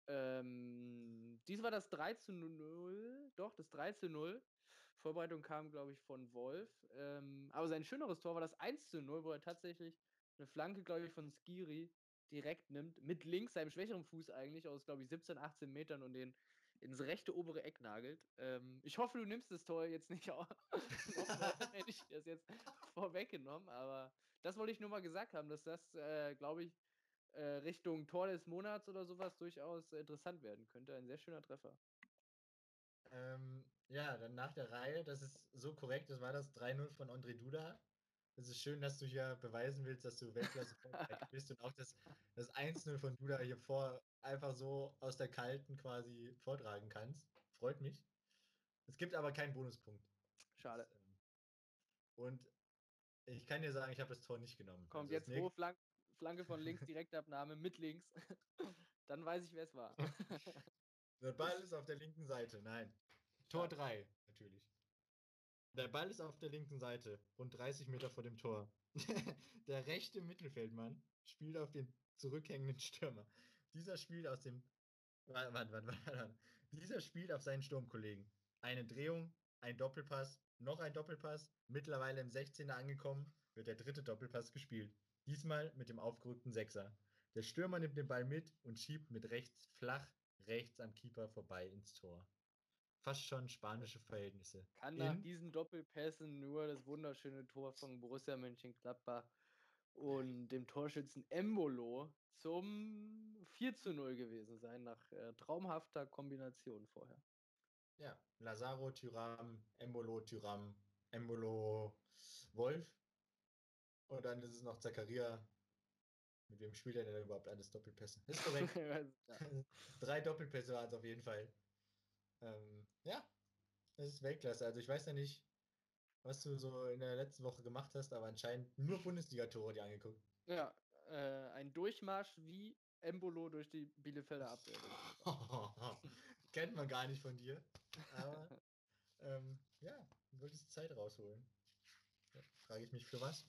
Ähm, dies war das drei zu null, doch, das drei zu null. Vorbereitung kam, glaube ich, von Wolf. Ähm, aber sein schöneres Tor war das eins zu null, wo er tatsächlich eine Flanke, glaube ich, von Skiri direkt nimmt. Mit links, seinem schwächeren Fuß eigentlich, aus, glaube ich, siebzehn, achtzehn Metern und den ins rechte obere Eck nagelt. Ähm, ich hoffe, du nimmst das Tor jetzt nicht auf. Sonst hätte ich das jetzt vorweggenommen, aber das wollte ich nur mal gesagt haben, dass das, äh, glaube ich, äh, Richtung Tor des Monats oder sowas durchaus äh, interessant werden könnte. Ein sehr schöner Treffer. Ähm, ja, dann nach der Reihe, das ist so korrekt, das war das drei null von Ondrej Duda. Es ist schön, dass du hier beweisen willst, dass du Weltklasse vorbereitet bist und auch das, das eins null von Duda hier vor einfach so aus der Kalten quasi vortragen kannst. Freut mich. Es gibt aber keinen Bonuspunkt. Schade. Das, ähm, und ich kann dir sagen, ich habe das Tor nicht genommen. Kommt Also das jetzt hohe nächste. Flank Flanke von links, Direktabnahme mit links. Dann weiß ich, wer es war. Der Ball ist auf der linken Seite. Nein. Tor Schade. drei, natürlich. Der Ball ist auf der linken Seite, rund dreißig Meter vor dem Tor. Der rechte Mittelfeldmann spielt auf den zurückhängenden Stürmer. Dieser spielt aus dem. Warte, warte, warte, warte. Dieser spielt auf seinen Sturmkollegen. Eine Drehung, ein Doppelpass, noch ein Doppelpass. Mittlerweile im sechzehner angekommen, wird der dritte Doppelpass gespielt. Diesmal mit dem aufgerückten Sechser. Der Stürmer nimmt den Ball mit und schiebt mit rechts flach rechts am Keeper vorbei ins Tor. Fast schon spanische Verhältnisse. Kann nach In diesen Doppelpässen nur das wunderschöne Tor von Borussia Mönchengladbach und dem Torschützen Embolo zum vier zu null gewesen sein, nach äh, traumhafter Kombination vorher. Ja, Lazaro, Thuram, Embolo, Thuram, Embolo, Wolf. Und dann ist es noch Zakaria. Mit wem spielt er denn überhaupt alles Doppelpässe? Ist korrekt. Ja. Drei Doppelpässe waren es auf jeden Fall. Ähm, ja, das ist Weltklasse. Also ich weiß ja nicht, was du so in der letzten Woche gemacht hast, aber anscheinend nur Bundesliga-Tore dir angeguckt. Ja, äh, ein Durchmarsch wie Embolo durch die Bielefelder Abwehr. würde ich mal sagen. Kennt man gar nicht von dir. Aber ähm, ja, du wolltest Zeit rausholen. Ja, frage ich mich für was.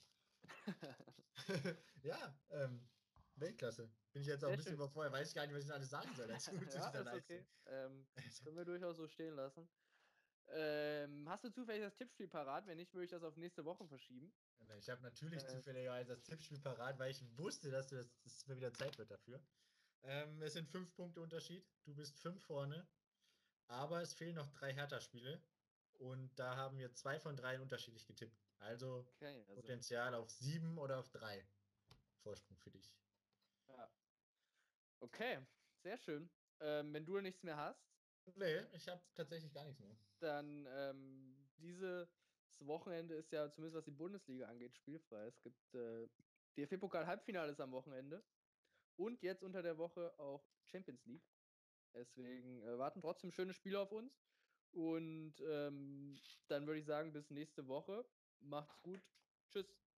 Ja, ähm, Weltklasse. Bin ich jetzt auch Sehr ein bisschen schön. überfordert, weiß ich gar nicht, was ich noch alles sagen soll dazu, zu Ja, dieser ist Leistung. okay. Ähm, können wir durchaus so stehen lassen. Ähm, hast du zufällig das Tippspiel parat? Wenn nicht, würde ich das auf nächste Woche verschieben. Ich habe natürlich Äh, zufälligerweise das Tippspiel parat, weil ich wusste, dass du das, dass es mir wieder Zeit wird dafür. Ähm, es sind fünf Punkte Unterschied. Du bist fünf vorne. Aber es fehlen noch drei Hertha-Spiele. Und da haben wir zwei von drei unterschiedlich getippt. Also okay, also. Potenzial auf sieben oder auf drei Vorsprung für dich. Ja. Okay, sehr schön. Ähm, wenn du nichts mehr hast, Nee, ich habe tatsächlich gar nichts mehr. dann ähm, dieses Wochenende ist ja, zumindest was die Bundesliga angeht, spielfrei. Es gibt äh, D F B-Pokal-Halbfinales am Wochenende und jetzt unter der Woche auch Champions League. Deswegen äh, warten trotzdem schöne Spiele auf uns. Und ähm, dann würde ich sagen, bis nächste Woche. Macht's gut. Tschüss.